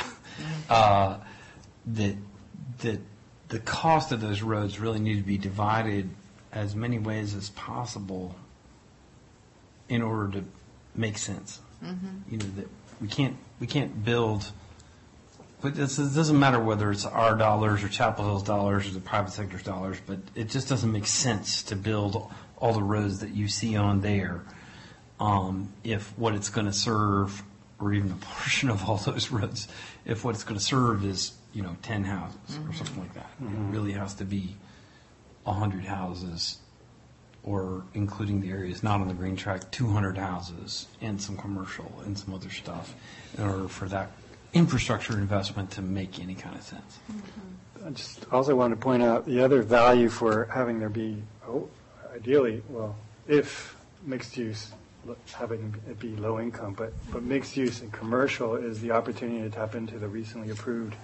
That the cost of those roads really need to be divided as many ways as possible in order to make sense. That we can't build. But it doesn't matter whether it's our dollars or Chapel Hill's dollars or the private sector's dollars, but it just doesn't make sense to build all the roads that you see on there if what it's going to serve, or even a portion of all those roads, if what it's going to serve is 10 houses or something like that. It really has to be 100 houses, or including the areas not on the green track, 200 houses and some commercial and some other stuff in order for that infrastructure investment to make any kind of sense. I just also wanted to point out the other value for having there be, ideally, if mixed use, having it be low income, but mixed use and commercial is the opportunity to tap into the recently approved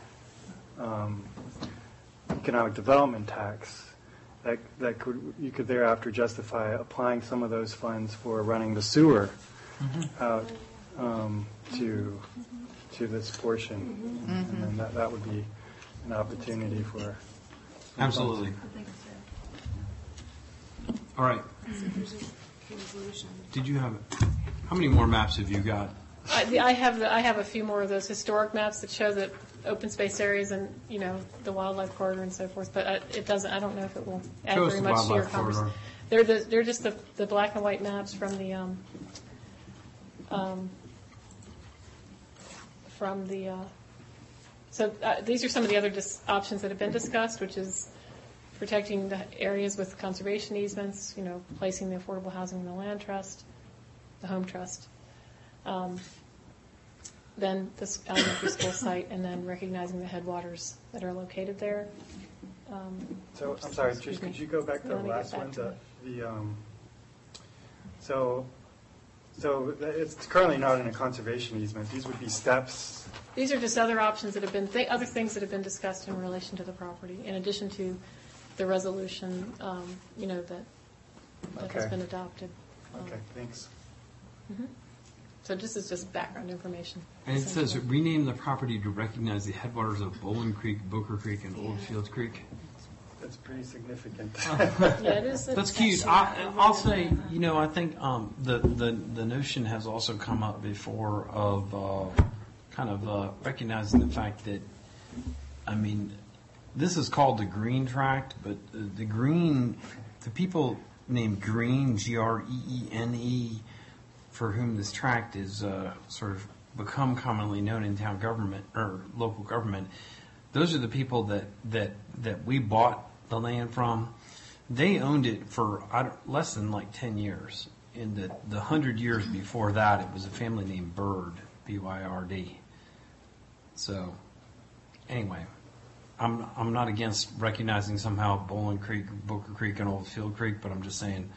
economic development tax. You could thereafter justify applying some of those funds for running the sewer out to this portion, and then that would be an opportunity for. Absolutely. All right. Did you have? How many more maps have you got? I have a few more of those historic maps that show the open space areas and the wildlife corridor and so forth. But it doesn't. I don't know if it will add very much to your conversation. They're just the black and white maps from the So these are some of the other options that have been discussed, which is protecting the areas with conservation easements, placing the affordable housing in the land trust, the home trust, then this elementary school site, and then recognizing the headwaters that are located there. So, I'm sorry, Trish, could you go back to the last one? So it's currently not in a conservation easement. These would be steps. These are just other options that have been, other things that have been discussed in relation to the property, in addition to the resolution, that has been adopted. Okay, thanks. Mm-hmm. So this is just background information. And it says rename the property to recognize the headwaters of Bowling Creek, Booker Creek, and Old Fields Creek. That's pretty significant. Yeah, it is. That's cute. I'll say, I think the notion has also come up before of recognizing the fact that, this is called the Green Tract, but the people named Green, Greene, for whom this tract is sort of become commonly known in town government or local government, those are the people that we bought the land from. They owned it for less than 10 years. In the 100 years before that, it was a family named Byrd, B-Y-R-D. So, anyway, I'm not against recognizing somehow Bowling Creek, Booker Creek, and Old Field Creek, but I'm just saying,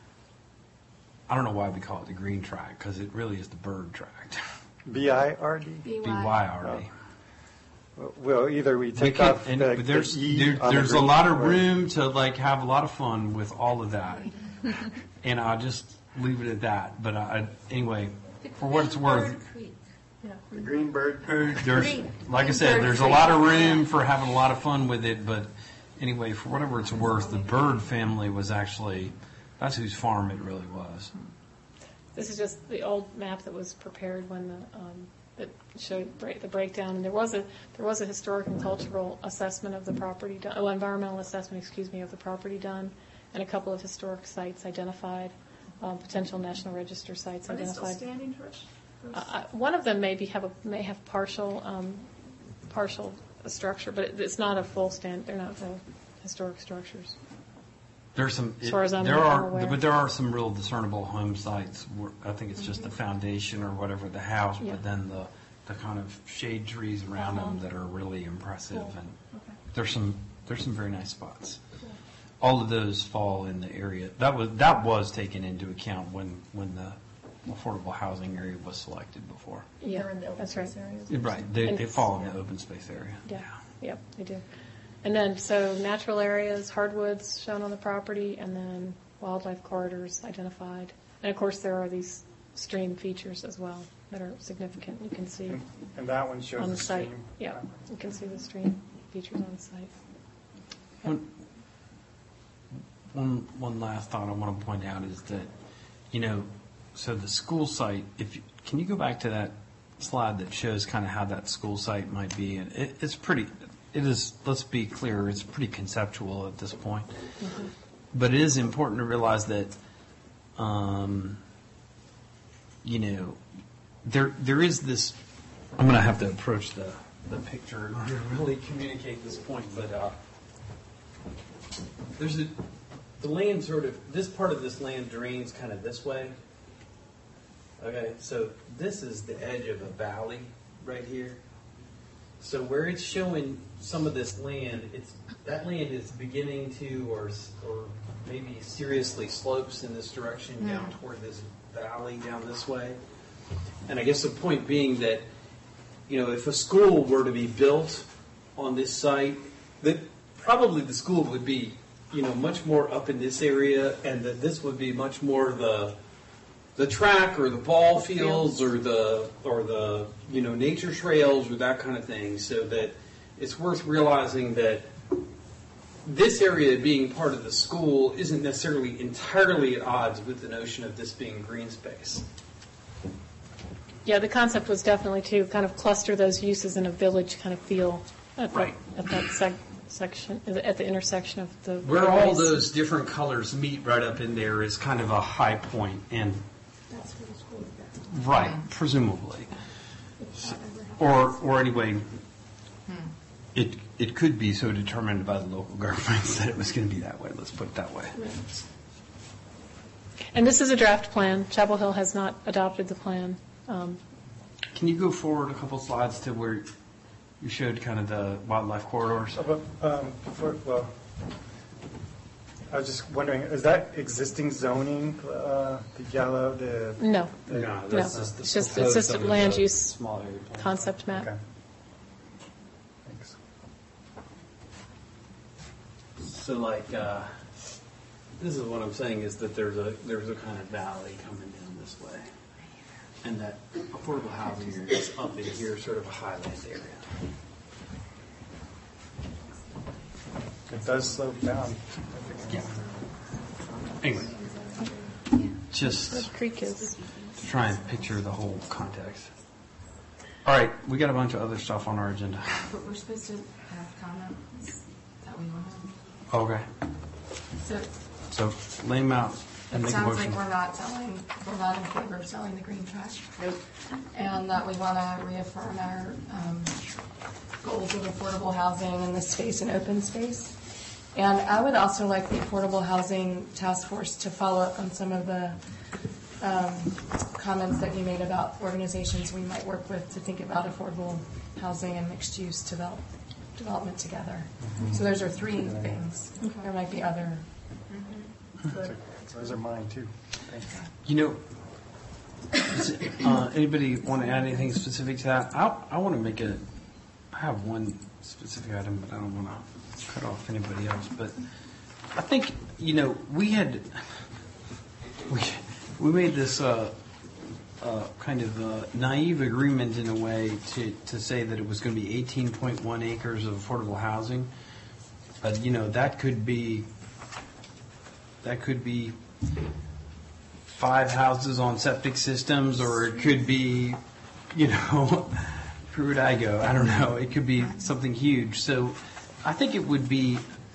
I don't know why we call it the Green Tract, because it really is the Byrd Tract. B-I-R-D? B-Y-R-D. Well, either we take off there's a lot of room to have a lot of fun with all of that, and I'll just leave it at that. But anyway, for what it's worth, the Green Bird. Like I said, there's a lot of room for having a lot of fun with it. But anyway, for whatever it's worth, the Byrd family was actually, that's whose farm it really was. This is just the old map that was prepared when that showed the breakdown, and there was a historic and cultural assessment of the property done, environmental assessment, of the property done, and a couple of historic sites identified, potential National Register sites identified. Are they still standing, Trish? One of them may have partial structure, but it's not a full stand. They're not full historic structures. There's some. As far as I'm aware. But there are some real discernible home sites where I think it's just the foundation or whatever the house, but then the kind of shade trees around them that are really impressive, and there's some very nice spots. All of those fall in the area that was taken into account when the affordable housing area was selected before. Yeah, that's right. Right, they fall in the open space area. Yeah, yep, they do. And then, so natural areas, hardwoods shown on the property, and then wildlife corridors identified. And of course, there are these stream features as well that are significant. You can see. And that one shows on the the site. stream. Yeah, you can see the stream features on the site. One last thought I want to point out is that, so the school site. Can you go back to that slide that shows kind of how that school site might be? And it's pretty. It is, let's be clear, it's pretty conceptual at this point. Mm-hmm. But it is important to realize that, there is this, I'm going to have to approach the picture to really communicate this point, but there's the land this part of this land drains kind of this way. Okay, so this is the edge of a valley right here. So where it's showing some of this land, that land is beginning to, or maybe seriously slopes in this direction down toward this valley down this way. And I guess the point being that, if a school were to be built on this site, that probably the school would be, much more up in this area, and that this would be much more the track or the ball fields or the nature trails or that kind of thing, so that it's worth realizing that this area being part of the school isn't necessarily entirely at odds with the notion of this being green space. Yeah, the concept was definitely to kind of cluster those uses in a village kind of feel at that section, at the intersection of the where all those different colors meet right up in there is kind of a high point, and That's where the school is at. right, presumably, or anyway, It could be so determined by the local governments that it was going to be that way. Let's put it that way. And this is a draft plan. Chapel Hill has not adopted the plan. Can you go forward a couple slides to where you showed kind of the wildlife corridors? I was just wondering, is that existing zoning, the yellow, No. No, that's No. just the It's just a proposed land under the use small area plan. concept map. Okay. Thanks. So like, this is what I'm saying is that there's a kind of valley coming down this way. And that affordable housing area is up in here, sort of a highland area. It does slope down. Yeah. Anyway, just The creek is. to try and picture the whole context. All right, we got a bunch of other stuff on our agenda. But we're supposed to have comments that we want to. Okay, So so lay them out and it make a sounds motion. like we're not in favor of selling the green tract. Nope. And that we want to reaffirm our goals of affordable housing in the space and open space. And I would also like the Affordable Housing Task Force to follow up on some of the comments that you made about organizations we might work with to think about affordable housing and mixed-use development together. So those are three things. There might be other. Those are mine too. Thanks. You know, anybody want to add anything specific to that? I want to make I have one specific item, but I don't want to cut off anybody else. But I think, you know, we made this kind of naive agreement in a way to say that it was going to be 18.1 acres of affordable housing. But, you know, that could be 5 houses on septic systems, or it could be, you know, where would I go? I don't know. It could be something huge. So I think it would be,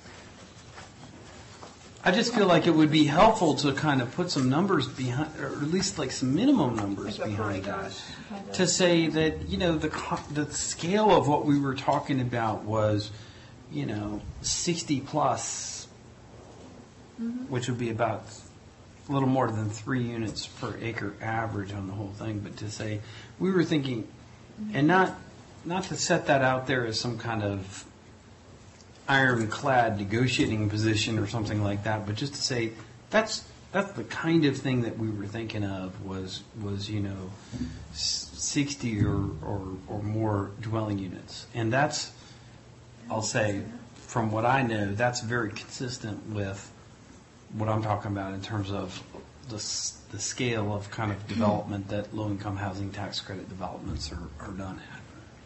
I just feel like it would be helpful to kind of put some numbers behind, or at least like some minimum numbers behind that, to say that, you know, the scale of what we were talking about was, you know, 60 plus, which would be about a little more than 3 units per acre average on the whole thing. But to say, we were thinking, and not to set that out there as some kind of ironclad negotiating position or something like that, but just to say that's the kind of thing that we were thinking of was you know 60 or more dwelling units, and that's, I'll say, from what I know, that's very consistent with what I'm talking about in terms of the scale of kind of development that low-income housing tax credit developments are done at.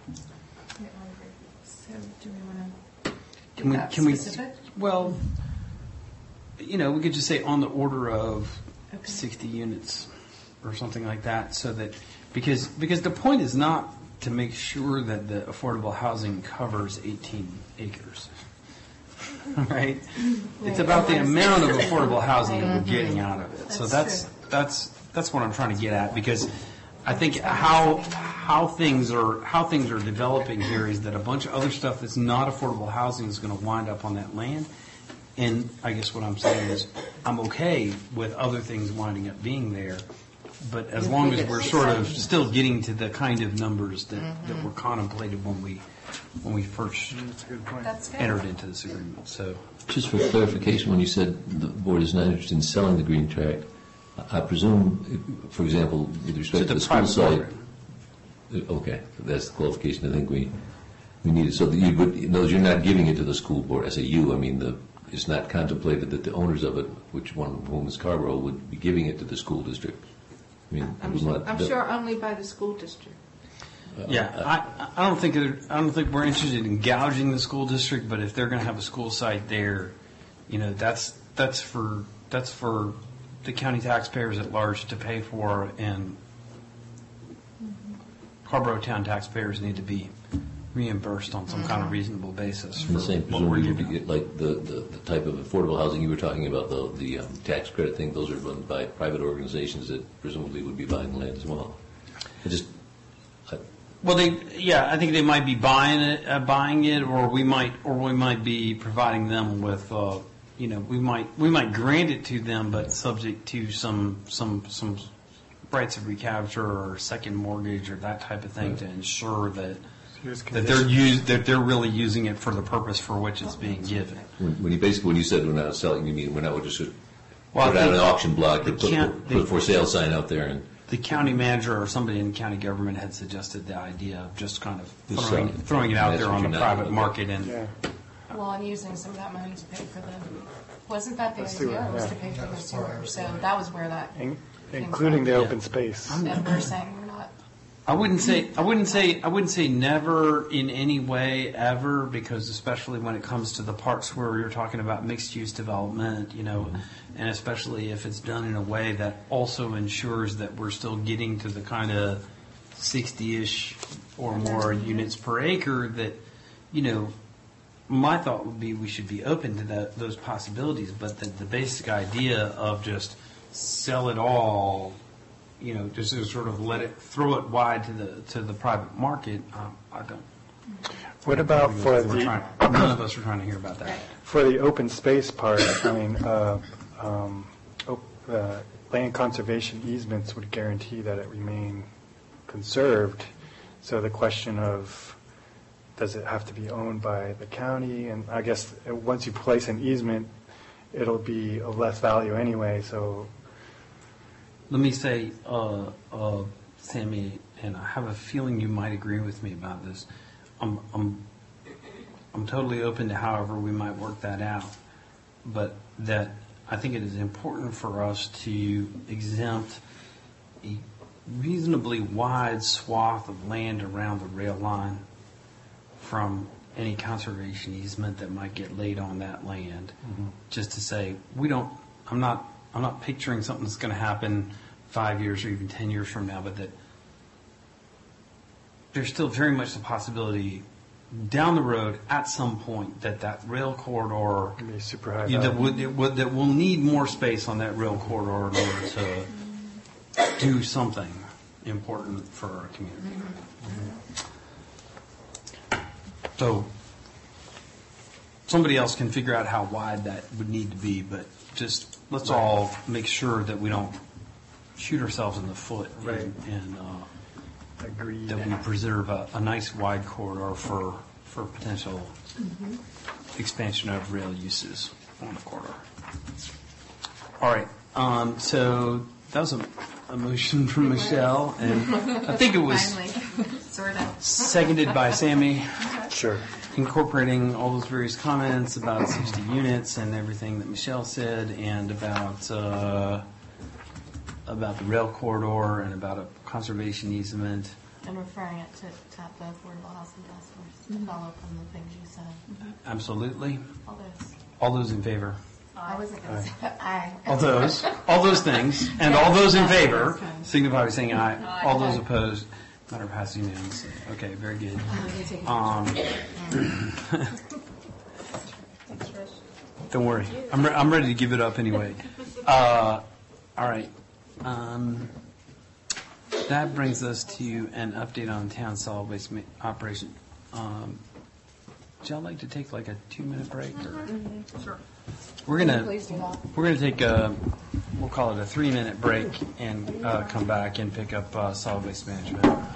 So do we want to Can we? specific? Well, you know, we could just say on the order of 60 units or something like that, so that because the point is not to make sure that the affordable housing covers 18 acres, right? It's about the amount of affordable housing that we're getting out of it. So that's what I'm trying to get at, because I think how things are developing here is that a bunch of other stuff that's not affordable housing is going to wind up on that land. And I guess what I'm saying is I'm okay with other things winding up being there, but as long as we're sort of still getting to the kind of numbers that were contemplated when we first entered into this agreement. So, just for clarification, when you said the board is not interested in selling the green tract, I presume, for example, with respect to the school site. Okay, that's the qualification I think we needed. So that you would, in other words, you're not giving it to the school board. I say you, I mean it's not contemplated that the owners of it, which one of whom is Scarborough, would be giving it to the school district. I mean, I'm sure only by the school district. Yeah, I don't think we're interested in gouging the school district, but if they're going to have a school site there, you know, that's for the county taxpayers at large to pay for, and Scarborough town taxpayers need to be reimbursed on some kind of reasonable basis. And the same, presumably, like the type of affordable housing you were talking about, the tax credit thing, those are run by private organizations that presumably would be buying land as well. Well, I think they might be buying it, or we might be providing them with, we might grant it to them, but subject to some rights of recapture or second mortgage or that type of thing to ensure that they're really using it for the purpose for which it's being given. When you said we're not selling, you mean we're not just put out an auction block and put a for sale sign out there and. The county manager or somebody in county government had suggested the idea of just kind of throwing it out there on the private market and. Well, and using some of that money to pay for wasn't that the idea? It was to pay for the sewer, so that was where that. Including the open space. And we're saying we're not. I wouldn't say never in any way ever, because especially when it comes to the parts where you're talking about mixed use development, and especially if it's done in a way that also ensures that we're still getting to the kind of 60-ish or more units per acre that, my thought would be we should be open to those possibilities, but the basic idea of just sell it all, just to sort of throw it wide to the private market, I don't. What about for the? None of us are trying to hear about that. For the open space part, I mean, land conservation easements would guarantee that it remain conserved. So the question of, does it have to be owned by the county? And I guess once you place an easement, it'll be of less value anyway. So. Let me say, Sammy, and I have a feeling you might agree with me about this. I'm totally open to however we might work that out, but that I think it is important for us to exempt a reasonably wide swath of land around the rail line from any conservation easement that might get laid on that land. Mm-hmm. Just to say, I'm not picturing something that's going to happen 5 years or even 10 years from now, but that there's still very much the possibility down the road at some point that rail corridor super high that will need more space on that rail corridor in order to do something important for our community. Mm-hmm. So somebody else can figure out how wide that would need to be, but just let's all make sure that we don't shoot ourselves in the foot, and that we preserve a nice wide corridor for potential expansion of rail uses on the corridor. All right, so that was a motion from Michelle, and I think it was seconded by Sammy. Sure. Incorporating all those various comments about 60 units and everything that Michelle said, and about the rail corridor and about a conservation easement. And referring it to the Affordable Housing Task Force to follow up on the things you said. Absolutely. All those in favor? I wasn't going to say aye. All those things, and all those in favor signify by saying aye. All those opposed, matter passes unanimously. Okay, very good. Don't worry, I'm ready to give it up anyway. All right. That brings us to an update on town solid waste operation. Would y'all like to take like a 2-minute break? Or? Sure. We're gonna take we'll call it a 3-minute break and come back and pick up solid waste management.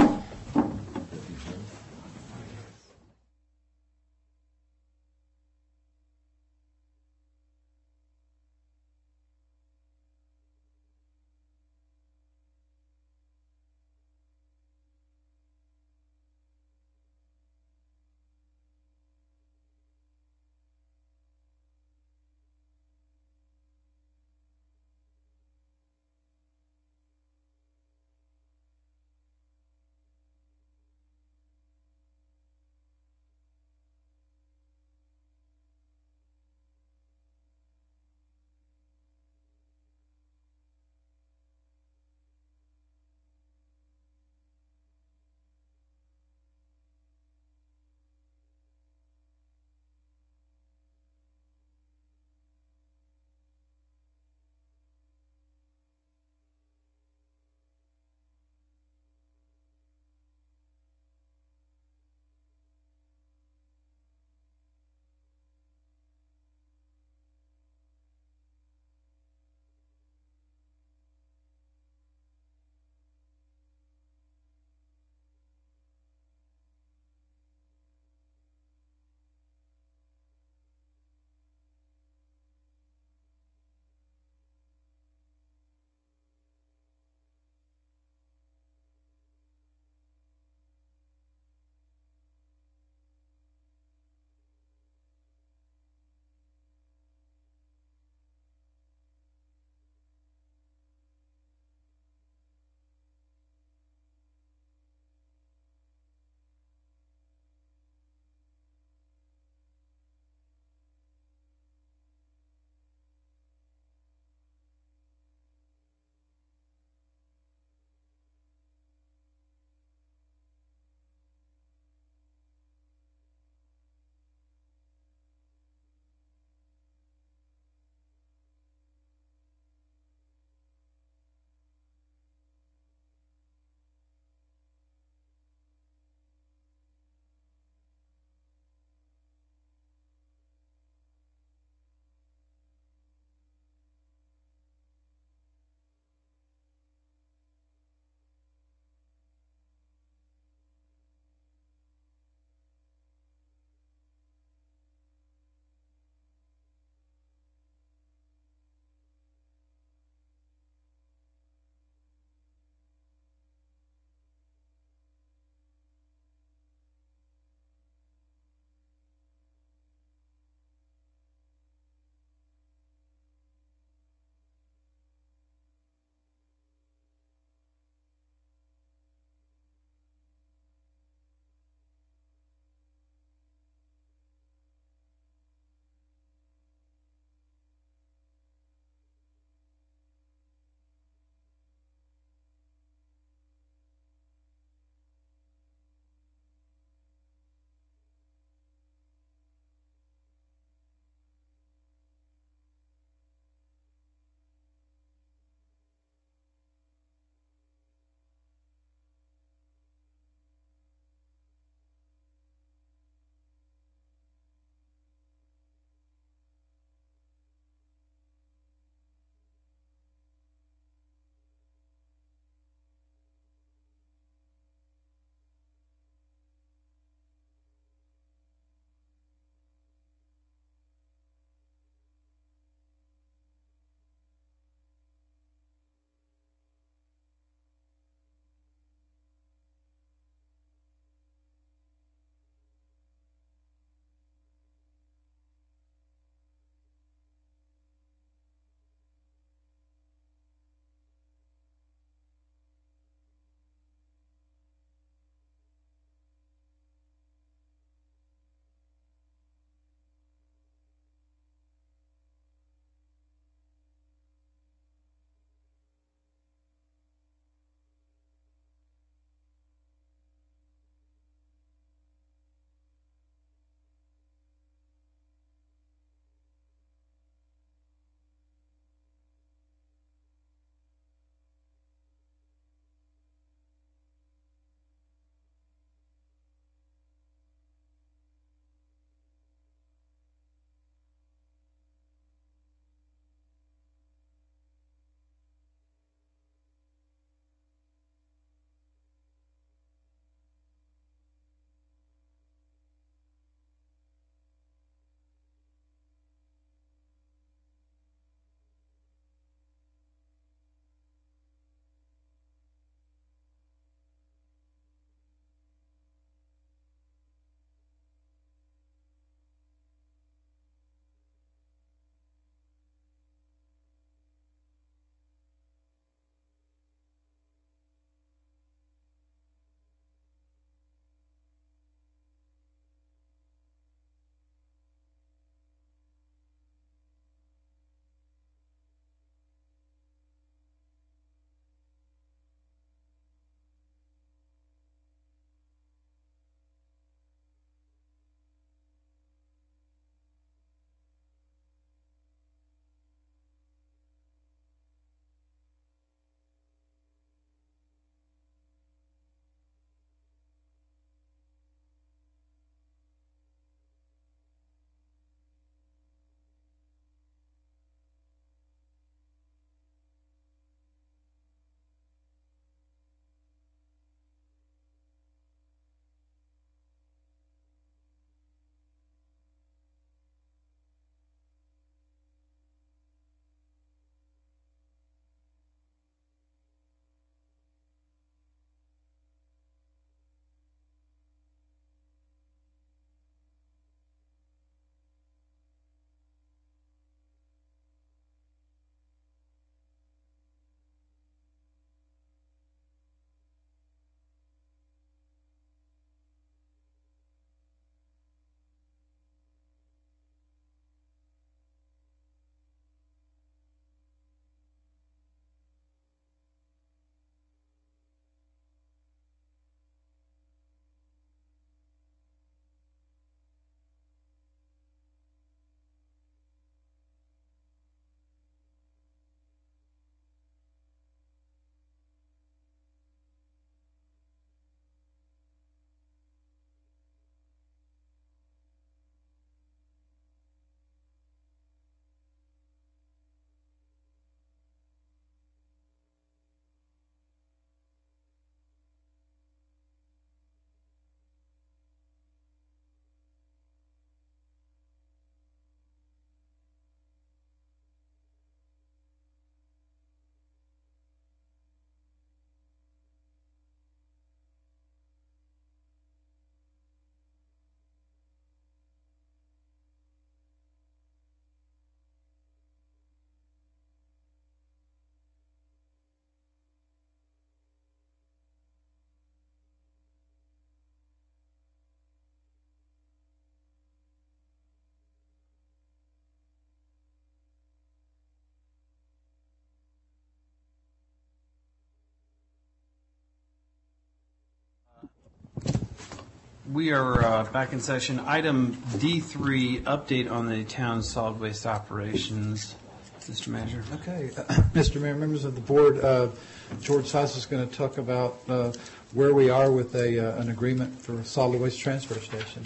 We are back in session. Item D3, update on the town's solid waste operations. Mr. Manager. Okay. Mr. Mayor, members of the board, George Sice is going to talk about where we are with an agreement for a solid waste transfer station.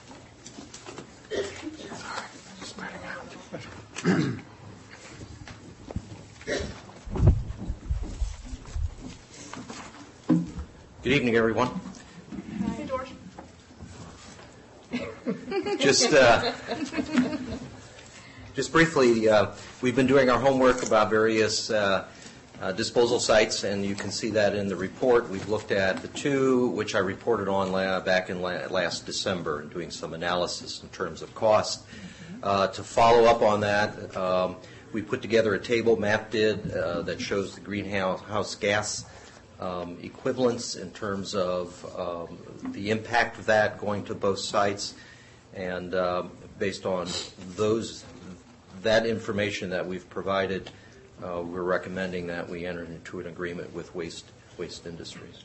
Good evening, everyone. Hey, George. Just briefly, we've been doing our homework about various disposal sites, and you can see that in the report. We've looked at the two, which I reported on back in last December, and doing some analysis in terms of cost. To follow up on that, we put together a table, MAP did, that shows the greenhouse gas equivalents in terms of the impact of that going to both sites, and based on that information that we've provided, we're recommending that we enter into an agreement with Waste Industries.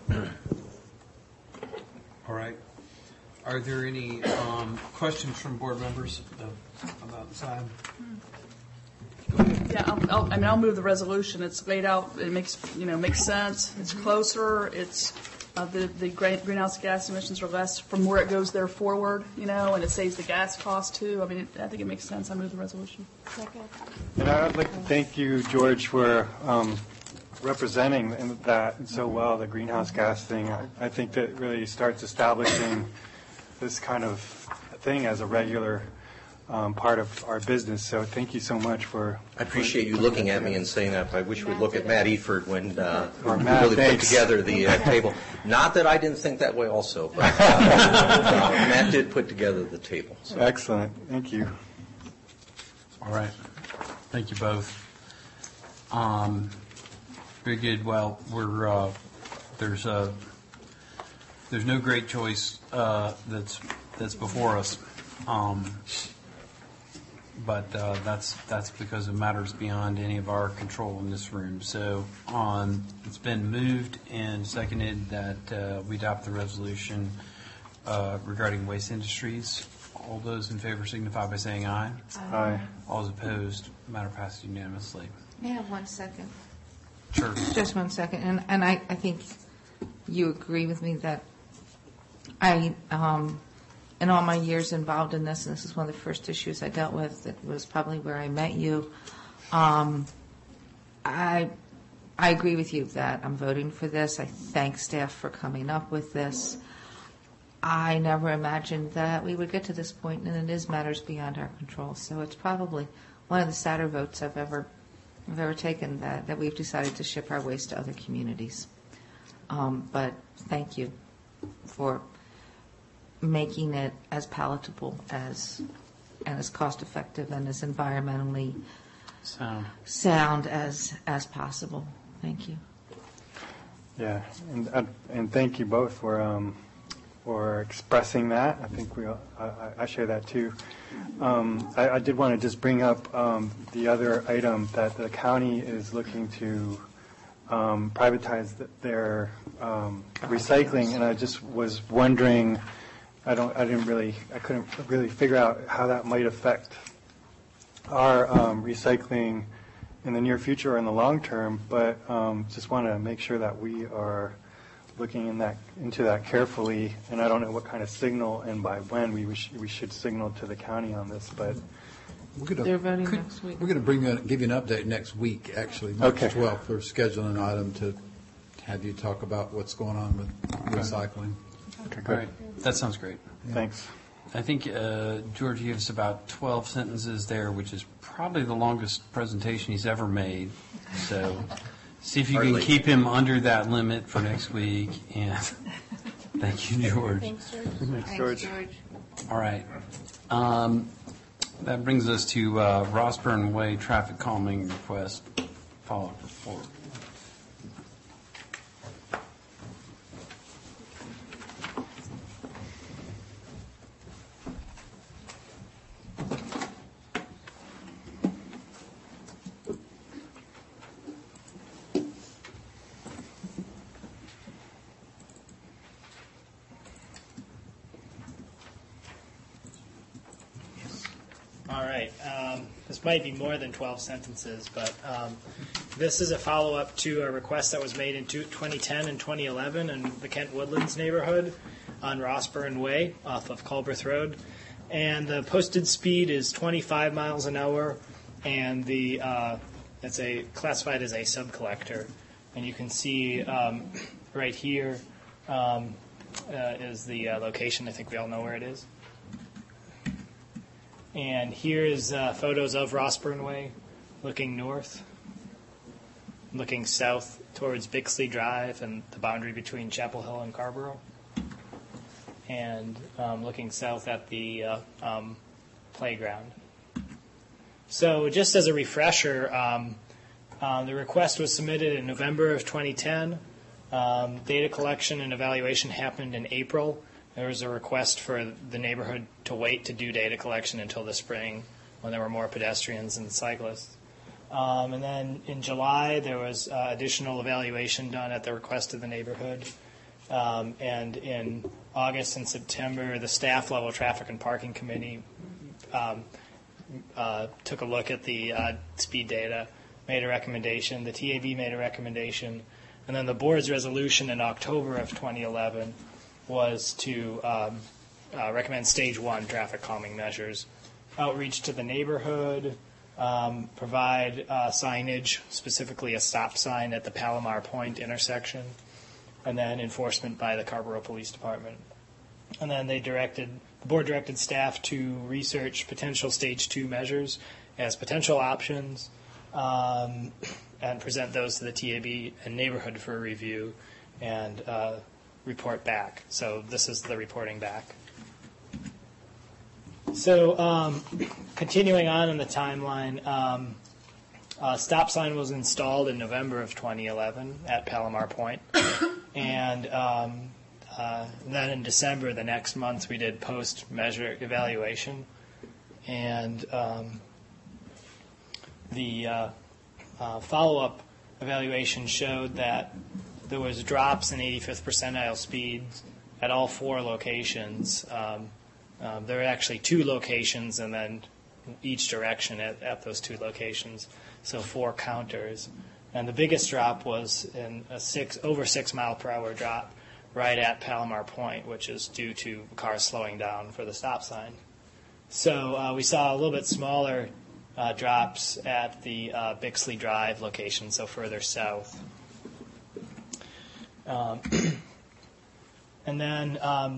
All right. Are there any questions from board members about the side? Yeah, I'll move the resolution. It's laid out. It makes sense. It's closer. It's the greenhouse gas emissions are less from where it goes there forward, and it saves the gas cost too. I mean, I think it makes sense. I move the resolution. And I'd like to thank you, George, for representing that so well, the greenhouse gas thing. I think that really starts establishing this kind of thing as a regular part of our business. So thank you so much for... I appreciate you looking at me and saying that. I wish we'd look at Matt Eford when we Matt, really thanks. put together the table. Not that I didn't think that way also, but Matt did put together the table. So. Excellent. Thank you. All right. Thank you both. Very good. Well, there's no great choice that's before us. But that's because of matters beyond any of our control in this room. So it's been moved and seconded that we adopt the resolution regarding Waste Industries. All those in favor signify by saying aye. Aye. All those opposed, matter passes unanimously. May I have 1 second? Sure. Just 1 second. And I think you agree with me that in all my years involved in this, and this is one of the first issues I dealt with, it was probably where I met you, I agree with you that I'm voting for this. I thank staff for coming up with this. I never imagined that we would get to this point, and it is matters beyond our control. So it's probably one of the sadder votes I've ever taken, that we've decided to ship our waste to other communities. But thank you for making it as palatable and as cost effective and as environmentally sound as possible. Thank you. Yeah, and thank you both for expressing that. I think I share that too. I did want to just bring up the other item that the county is looking to privatize their recycling, and I just was wondering. I couldn't really figure out how that might affect our recycling in the near future or in the long term, but just want to make sure that we are looking into that carefully, and I don't know what kind of signal and by when we should signal to the county on this, but they're voting next week. We're going to give you an update next week, actually, March Okay. 12th. We're scheduling an item to have you talk about what's going on with recycling. Okay, All good. right. That sounds great. Thanks. I think, George, you have us about 12 sentences there, which is probably the longest presentation he's ever made. So see if you can keep him under that limit for next week. And thank you, George. Thanks, George. Thanks, George. All right. That brings us to Rossburn Way traffic calming request follow-up report. All right. This might be more than 12 sentences, but this is a follow-up to a request that was made in 2010 and 2011 in the Kent Woodlands neighborhood on Rossburn Way off of Culbreth Road. And the posted speed is 25 miles an hour, and it's classified as a sub-collector. And you can see right here is the location. I think we all know where it is. And here is photos of Rossburn Way, looking north, looking south towards Bixley Drive and the boundary between Chapel Hill and Carrboro, and looking south at the playground. So just as a refresher, the request was submitted in November of 2010. Data collection and evaluation happened in April. There was a request for the neighborhood to wait to do data collection until the spring when there were more pedestrians and cyclists. And then in July, there was additional evaluation done at the request of the neighborhood. And in August and September, the staff level traffic and parking committee took a look at the speed data, made a recommendation. The TAB made a recommendation. And then the board's resolution in October of 2011 was to recommend stage 1 traffic calming measures, outreach to the neighborhood, provide signage, specifically a stop sign at the Palomar Point intersection, and then enforcement by the Carrboro Police Department. And then the board directed staff to research potential stage 2 measures as potential options and present those to the TAB and neighborhood for review and report back. So this is the reporting back. So continuing on in the timeline, a stop sign was installed in November of 2011 at Palomar Point. And then in December, the next month, we did post-measure evaluation. And the follow-up evaluation showed that there was drops in 85th percentile speeds at all 4 locations. There were actually 2 locations and then each direction at those 2 locations, so 4 counters. And the biggest drop was in a over 6 mile per hour drop right at Palomar Point, which is due to cars slowing down for the stop sign. So we saw a little bit smaller drops at the Bixley Drive location, so further south. And then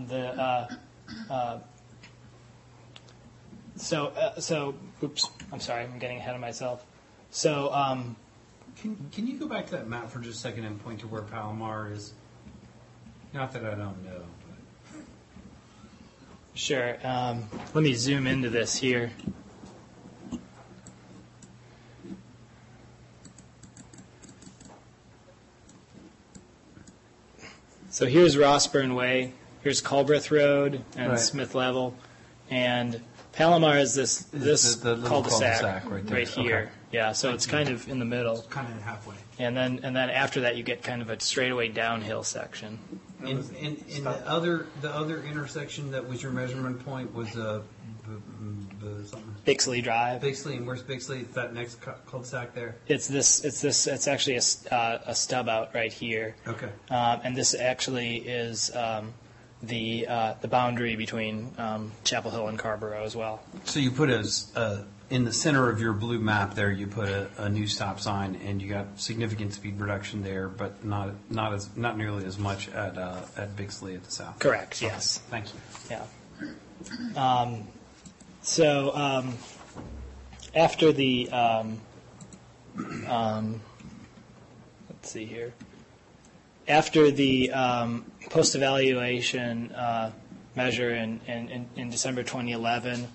oops, I'm sorry, I'm getting ahead of myself. So, can you go back to that map for just a second and point to where Palomar is? Not that I don't know. But. Sure. Let me zoom into this here. So here's Rossburn Way, here's Culbreth Road and Smith Level, and Palomar is this the cul-de-sac right here. Okay. Yeah, so it's kind of in the middle. It's kind of halfway. And then after that, you get kind of a straightaway downhill section. And the other intersection that was your measurement point was something. Bixley Drive. Bixley, and where's Bixley? It's that next cul-de-sac there. It's actually a stub out right here. Okay. And this actually is the boundary between Chapel Hill and Carrboro as well. So you put in the center of your blue map there, you put a new stop sign, and you got significant speed reduction there, but not nearly as much at Bixley at the south. Correct. Yes. Thank you. Yeah. So after the let's see here. After the post-evaluation measure in December 2011,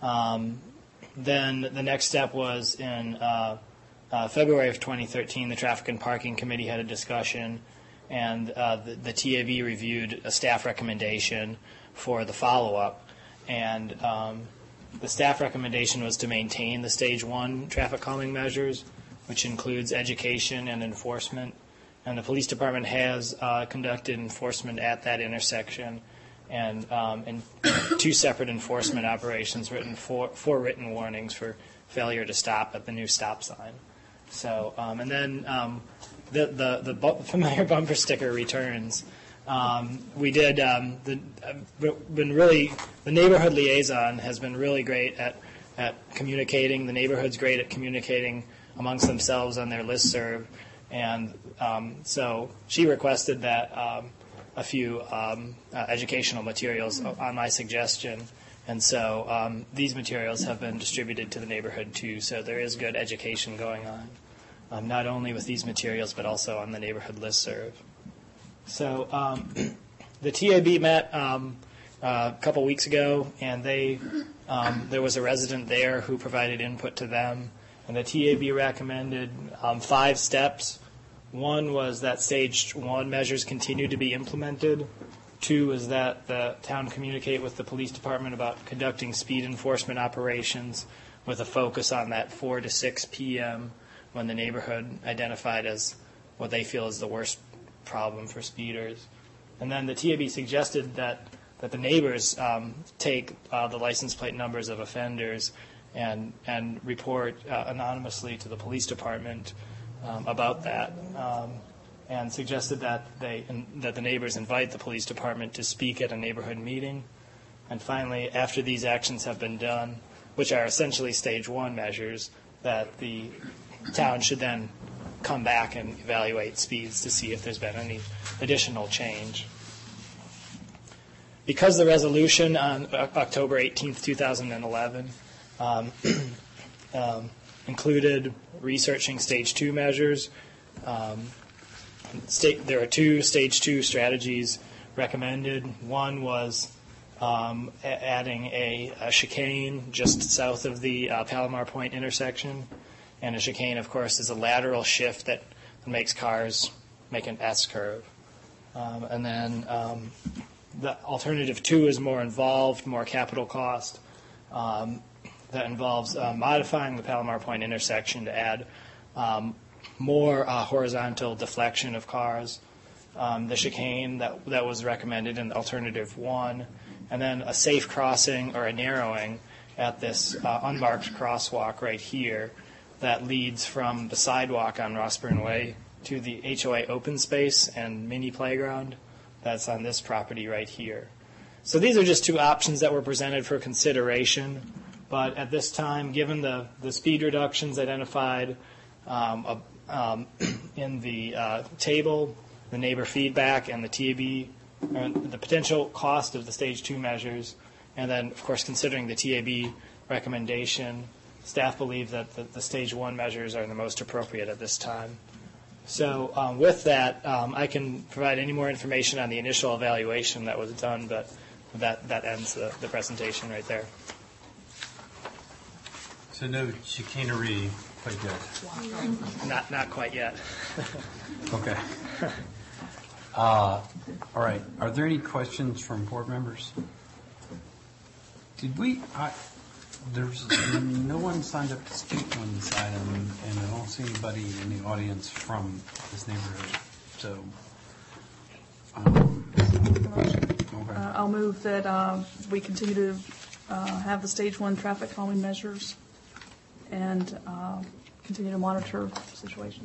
then the next step was in February of 2013, the Traffic and Parking Committee had a discussion, and the TAB reviewed a staff recommendation for the follow-up. And the staff recommendation was to maintain the Stage 1 traffic calming measures, which includes education and enforcement. And the police department has conducted enforcement at that intersection and 2 separate enforcement operations, four written warnings for failure to stop at the new stop sign. So, and then the familiar bumper sticker returns. We did the neighborhood liaison has been really great at communicating. The neighborhood's great at communicating amongst themselves on their listserv, and so she requested that a few educational materials on my suggestion. And so these materials have been distributed to the neighborhood too, so there is good education going on, not only with these materials but also on the neighborhood listserv. So the TAB met a couple weeks ago, and there was a resident there who provided input to them, and the TAB recommended 5 steps. One was that Stage 1 measures continue to be implemented. 2 is that the town communicate with the police department about conducting speed enforcement operations with a focus on that 4 to 6 p.m. when the neighborhood identified as what they feel is the worst problem for speeders. And then the TAB suggested that the neighbors take the license plate numbers of offenders and report anonymously to the police department about that. And suggested that that the neighbors invite the police department to speak at a neighborhood meeting. And finally, after these actions have been done, which are essentially Stage 1 measures, that the town should then come back and evaluate speeds to see if there's been any additional change. Because the resolution on October 18th, 2011 included researching Stage 2 measures, there are 2 Stage 2 strategies recommended. One was adding a chicane just south of the Palomar Point intersection. And a chicane, of course, is a lateral shift that makes cars make an S-curve. And then the alternative 2 is more involved, more capital cost. That involves modifying the Palomar Point intersection to add more horizontal deflection of cars, the chicane that was recommended in alternative 1, and then a safe crossing or a narrowing at this unmarked crosswalk right here that leads from the sidewalk on Rossburn Way to the HOA open space and mini playground that's on this property right here. So these are just 2 options that were presented for consideration, but at this time, given the speed reductions identified in the table, the neighbor feedback, and the TAB, the potential cost of the Stage 2 measures, and then, of course, considering the TAB recommendation, staff believe that the Stage 1 measures are the most appropriate at this time. So with that, I can provide any more information on the initial evaluation that was done, but that ends the presentation right there. So no chicanery quite yet? Not quite yet. Okay. All right. Are there any questions from board members? Did we? There's no one signed up to speak on this item, and I don't see anybody in the audience from this neighborhood. So, okay. I'll move that we continue to have the Stage 1 traffic calming measures and continue to monitor the situation.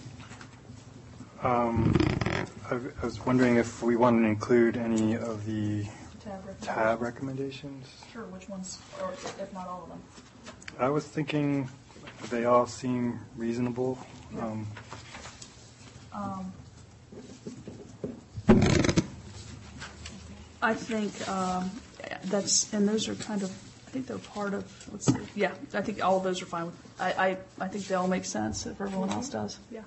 I was wondering if we want to include any of the tab recommendations. Sure, which ones, or if not all of them? I was thinking they all seem reasonable. I think and those are kind of, I think they're part of, let's see, yeah, I think all of those are fine with, I think they all make sense if everyone else does, yeah.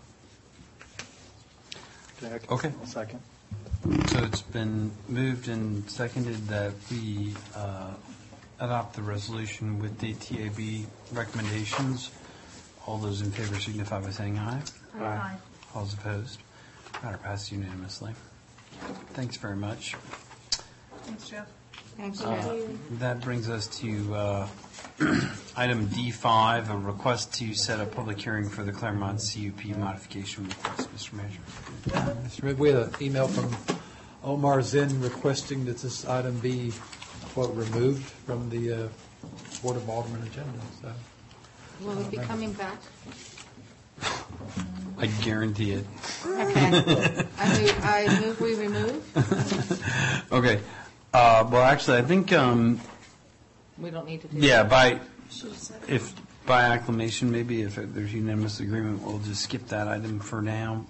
Okay. I'll second. So it's been moved and seconded that we adopt the resolution with the TAB recommendations. All those in favor signify by saying aye. Aye. All those opposed? Matter passes unanimously. Thanks very much. Thanks, Jeff. Thank you. That brings us to item D5, a request to set a public hearing for the Claremont CUP modification request. Mr. Manager. Mr. Mayor, we had an email from Omar Zinn requesting that this item be, quote, removed from the Board of Aldermen agenda. So, Will it be coming back? I guarantee it. Okay. I move we remove. Okay. Well, actually, I think, We don't need to do yeah, that. by acclamation, maybe, if there's unanimous agreement, we'll just skip that item for now.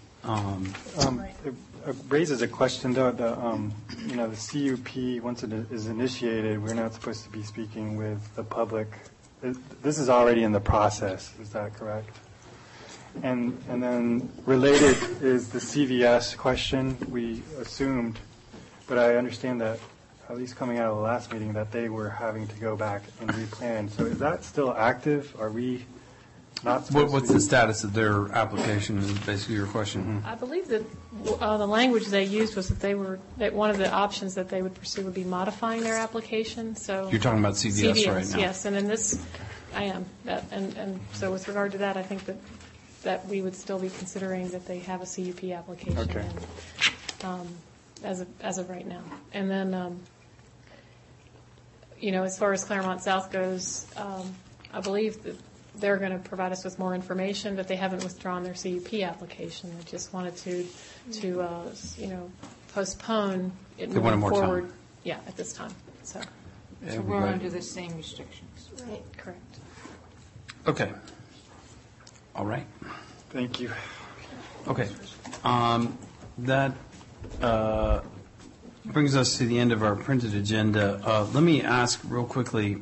It raises a question, though. The CUP, once it is initiated, we're not supposed to be speaking with the public. This is already in the process. Is that correct? And then related is the CVS question. We assumed, but I understand that, at least coming out of the last meeting, that they were having to go back and replan. So is that still active? Are we not supposed What's to the status of their application is basically your question. I believe that the language they used was that one of the options that they would pursue would be modifying their application. So You're talking about CVS right now. Yes, and in this, I am. And so with regard to that, I think that we would still be considering that they have a CUP application. Okay. And, as of right now. And then, as far as Claremont South goes, I believe that they're going to provide us with more information, but they haven't withdrawn their CUP application. They just wanted to postpone it They wanted moving more forward. time. Yeah, at this time. So So we're under the same restrictions. right, correct. Okay. All right. Thank you. Okay. That brings us to the end of our printed agenda. Let me ask real quickly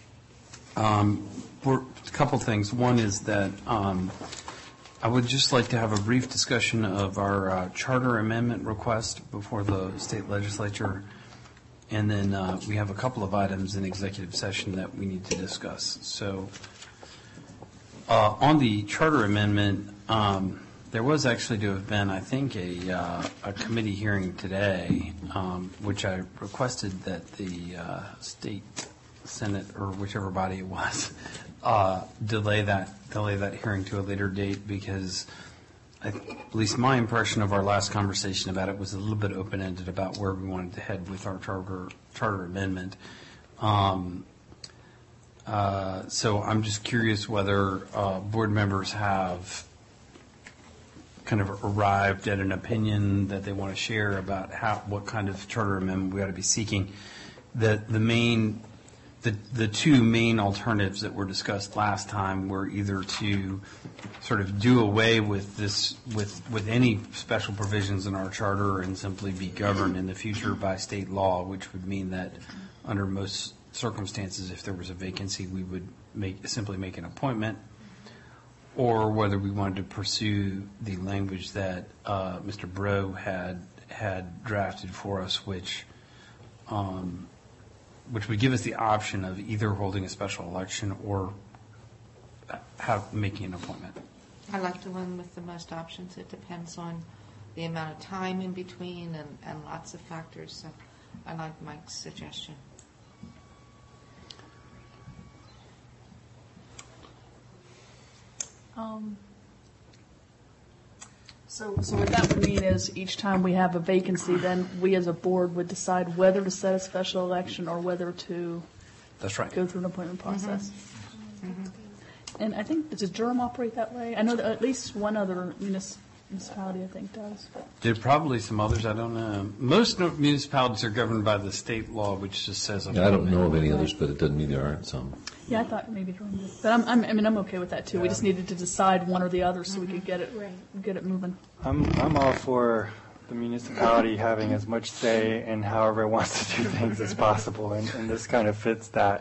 for a couple things. One is that I would just like to have a brief discussion of our charter amendment request before the state legislature. And then we have a couple of items in executive session that we need to discuss. So on the charter amendment, there was actually to have been, I think, a committee hearing today, which I requested that the state Senate or whichever body it was delay that hearing to a later date because at least my impression of our last conversation about it was a little bit open-ended about where we wanted to head with our charter amendment. So I'm just curious whether board members have kind of arrived at an opinion that they want to share about what kind of charter amendment we ought to be seeking. The two main alternatives that were discussed last time were either to sort of do away with with any special provisions in our charter and simply be governed in the future by state law, which would mean that under most circumstances, if there was a vacancy, we would simply make an appointment, or whether we wanted to pursue the language that Mr. Breaux had drafted for us, which would give us the option of either holding a special election or making an appointment. I like the one with the most options. It depends on the amount of time in between and lots of factors. So I like Mike's suggestion. So what that would mean is each time we have a vacancy, then we as a board would decide whether to set a special election or whether to That's right. go through an appointment process. Mm-hmm. And I think, does Durham operate that way? I know that at least one other municipality, I think, does. There are probably some others, I don't know. Most municipalities are governed by the state law, which just says. I don't know of any others, but it doesn't mean there aren't some. Yeah, I thought maybe Durham did. But I'm okay with that too. We just needed to decide one or the other so we could get it moving. I'm all for the municipality having as much say in however it wants to do things as possible, and this kind of fits that.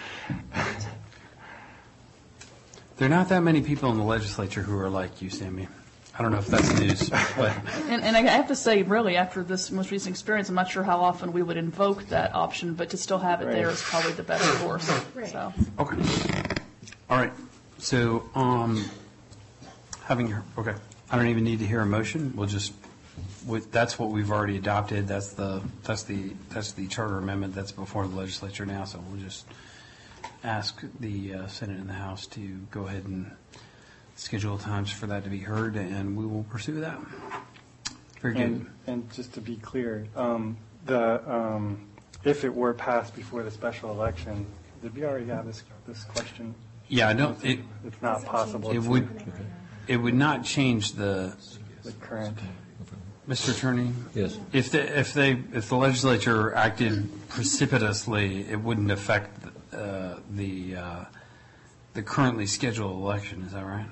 There are not that many people in the legislature who are like you, Sammy. I don't know if that's news, but And I have to say, really, after this most recent experience, I'm not sure how often we would invoke that option, but to still have it there is probably the better course. Right. So. okay. All right. So, okay. I don't even need to hear a motion. We'll just. That's what we've already adopted. That's the charter amendment that's before the legislature now. So we'll just ask the Senate and the House to go ahead and schedule times for that to be heard, and we will pursue that. Very good. And just to be clear, if it were passed before the special election, did we already have this question? Yeah, I don't. It's not possible. It would not change the current. Mr. Attorney? Yes. If the legislature acted precipitously, it wouldn't affect the currently scheduled election. Is that right?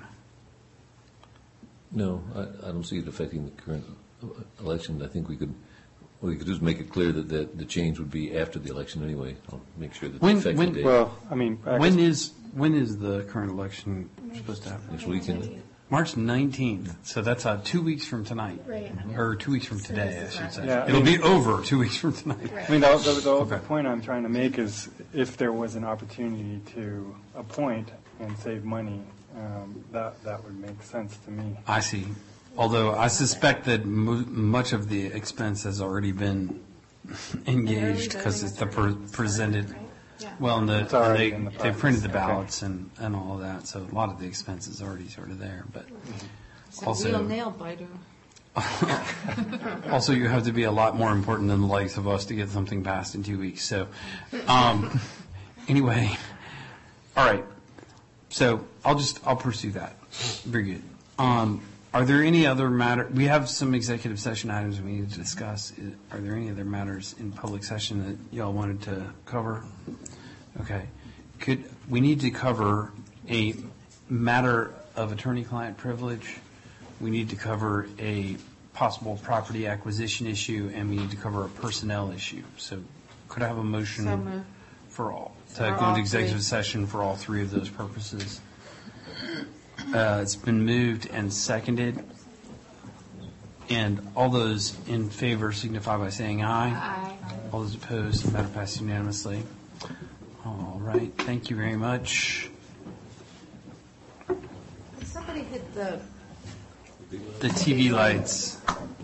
No, I don't see it affecting the current election. I think what we could do is make it clear that the change would be after the election anyway. I'll make sure that the effective date. Well, I mean, when is the current election supposed to happen? Next weekend. March 19th. So that's 2 weeks from tonight. Right. Or 2 weeks from today, I should say. Yeah, It'll be over 2 weeks from tonight. I mean, the point I'm trying to make is if there was an opportunity to appoint and save money, that would make sense to me. I see. Although I suspect that much of the expense has already been engaged because it's the presented. Well, and they printed the ballots and all of that, so a lot of the expense is already sort of there. But It's a also, real nail biter. also, you have to be a lot more important than the likes of us to get something passed in 2 weeks. So, anyway, all right. So I'll pursue that. Very good. Are there any other matter? We have some executive session items we need to discuss. Are there any other matters in public session that y'all wanted to cover? Okay. We need to cover a matter of attorney-client privilege. We need to cover a possible property acquisition issue, and we need to cover a personnel issue. So could I have a motion for all, to go into executive session for all three of those purposes? It's been moved and seconded. And all those in favor signify by saying aye. Aye. All those opposed, the matter passes unanimously. All right, thank you very much. Somebody hit the The TV lights.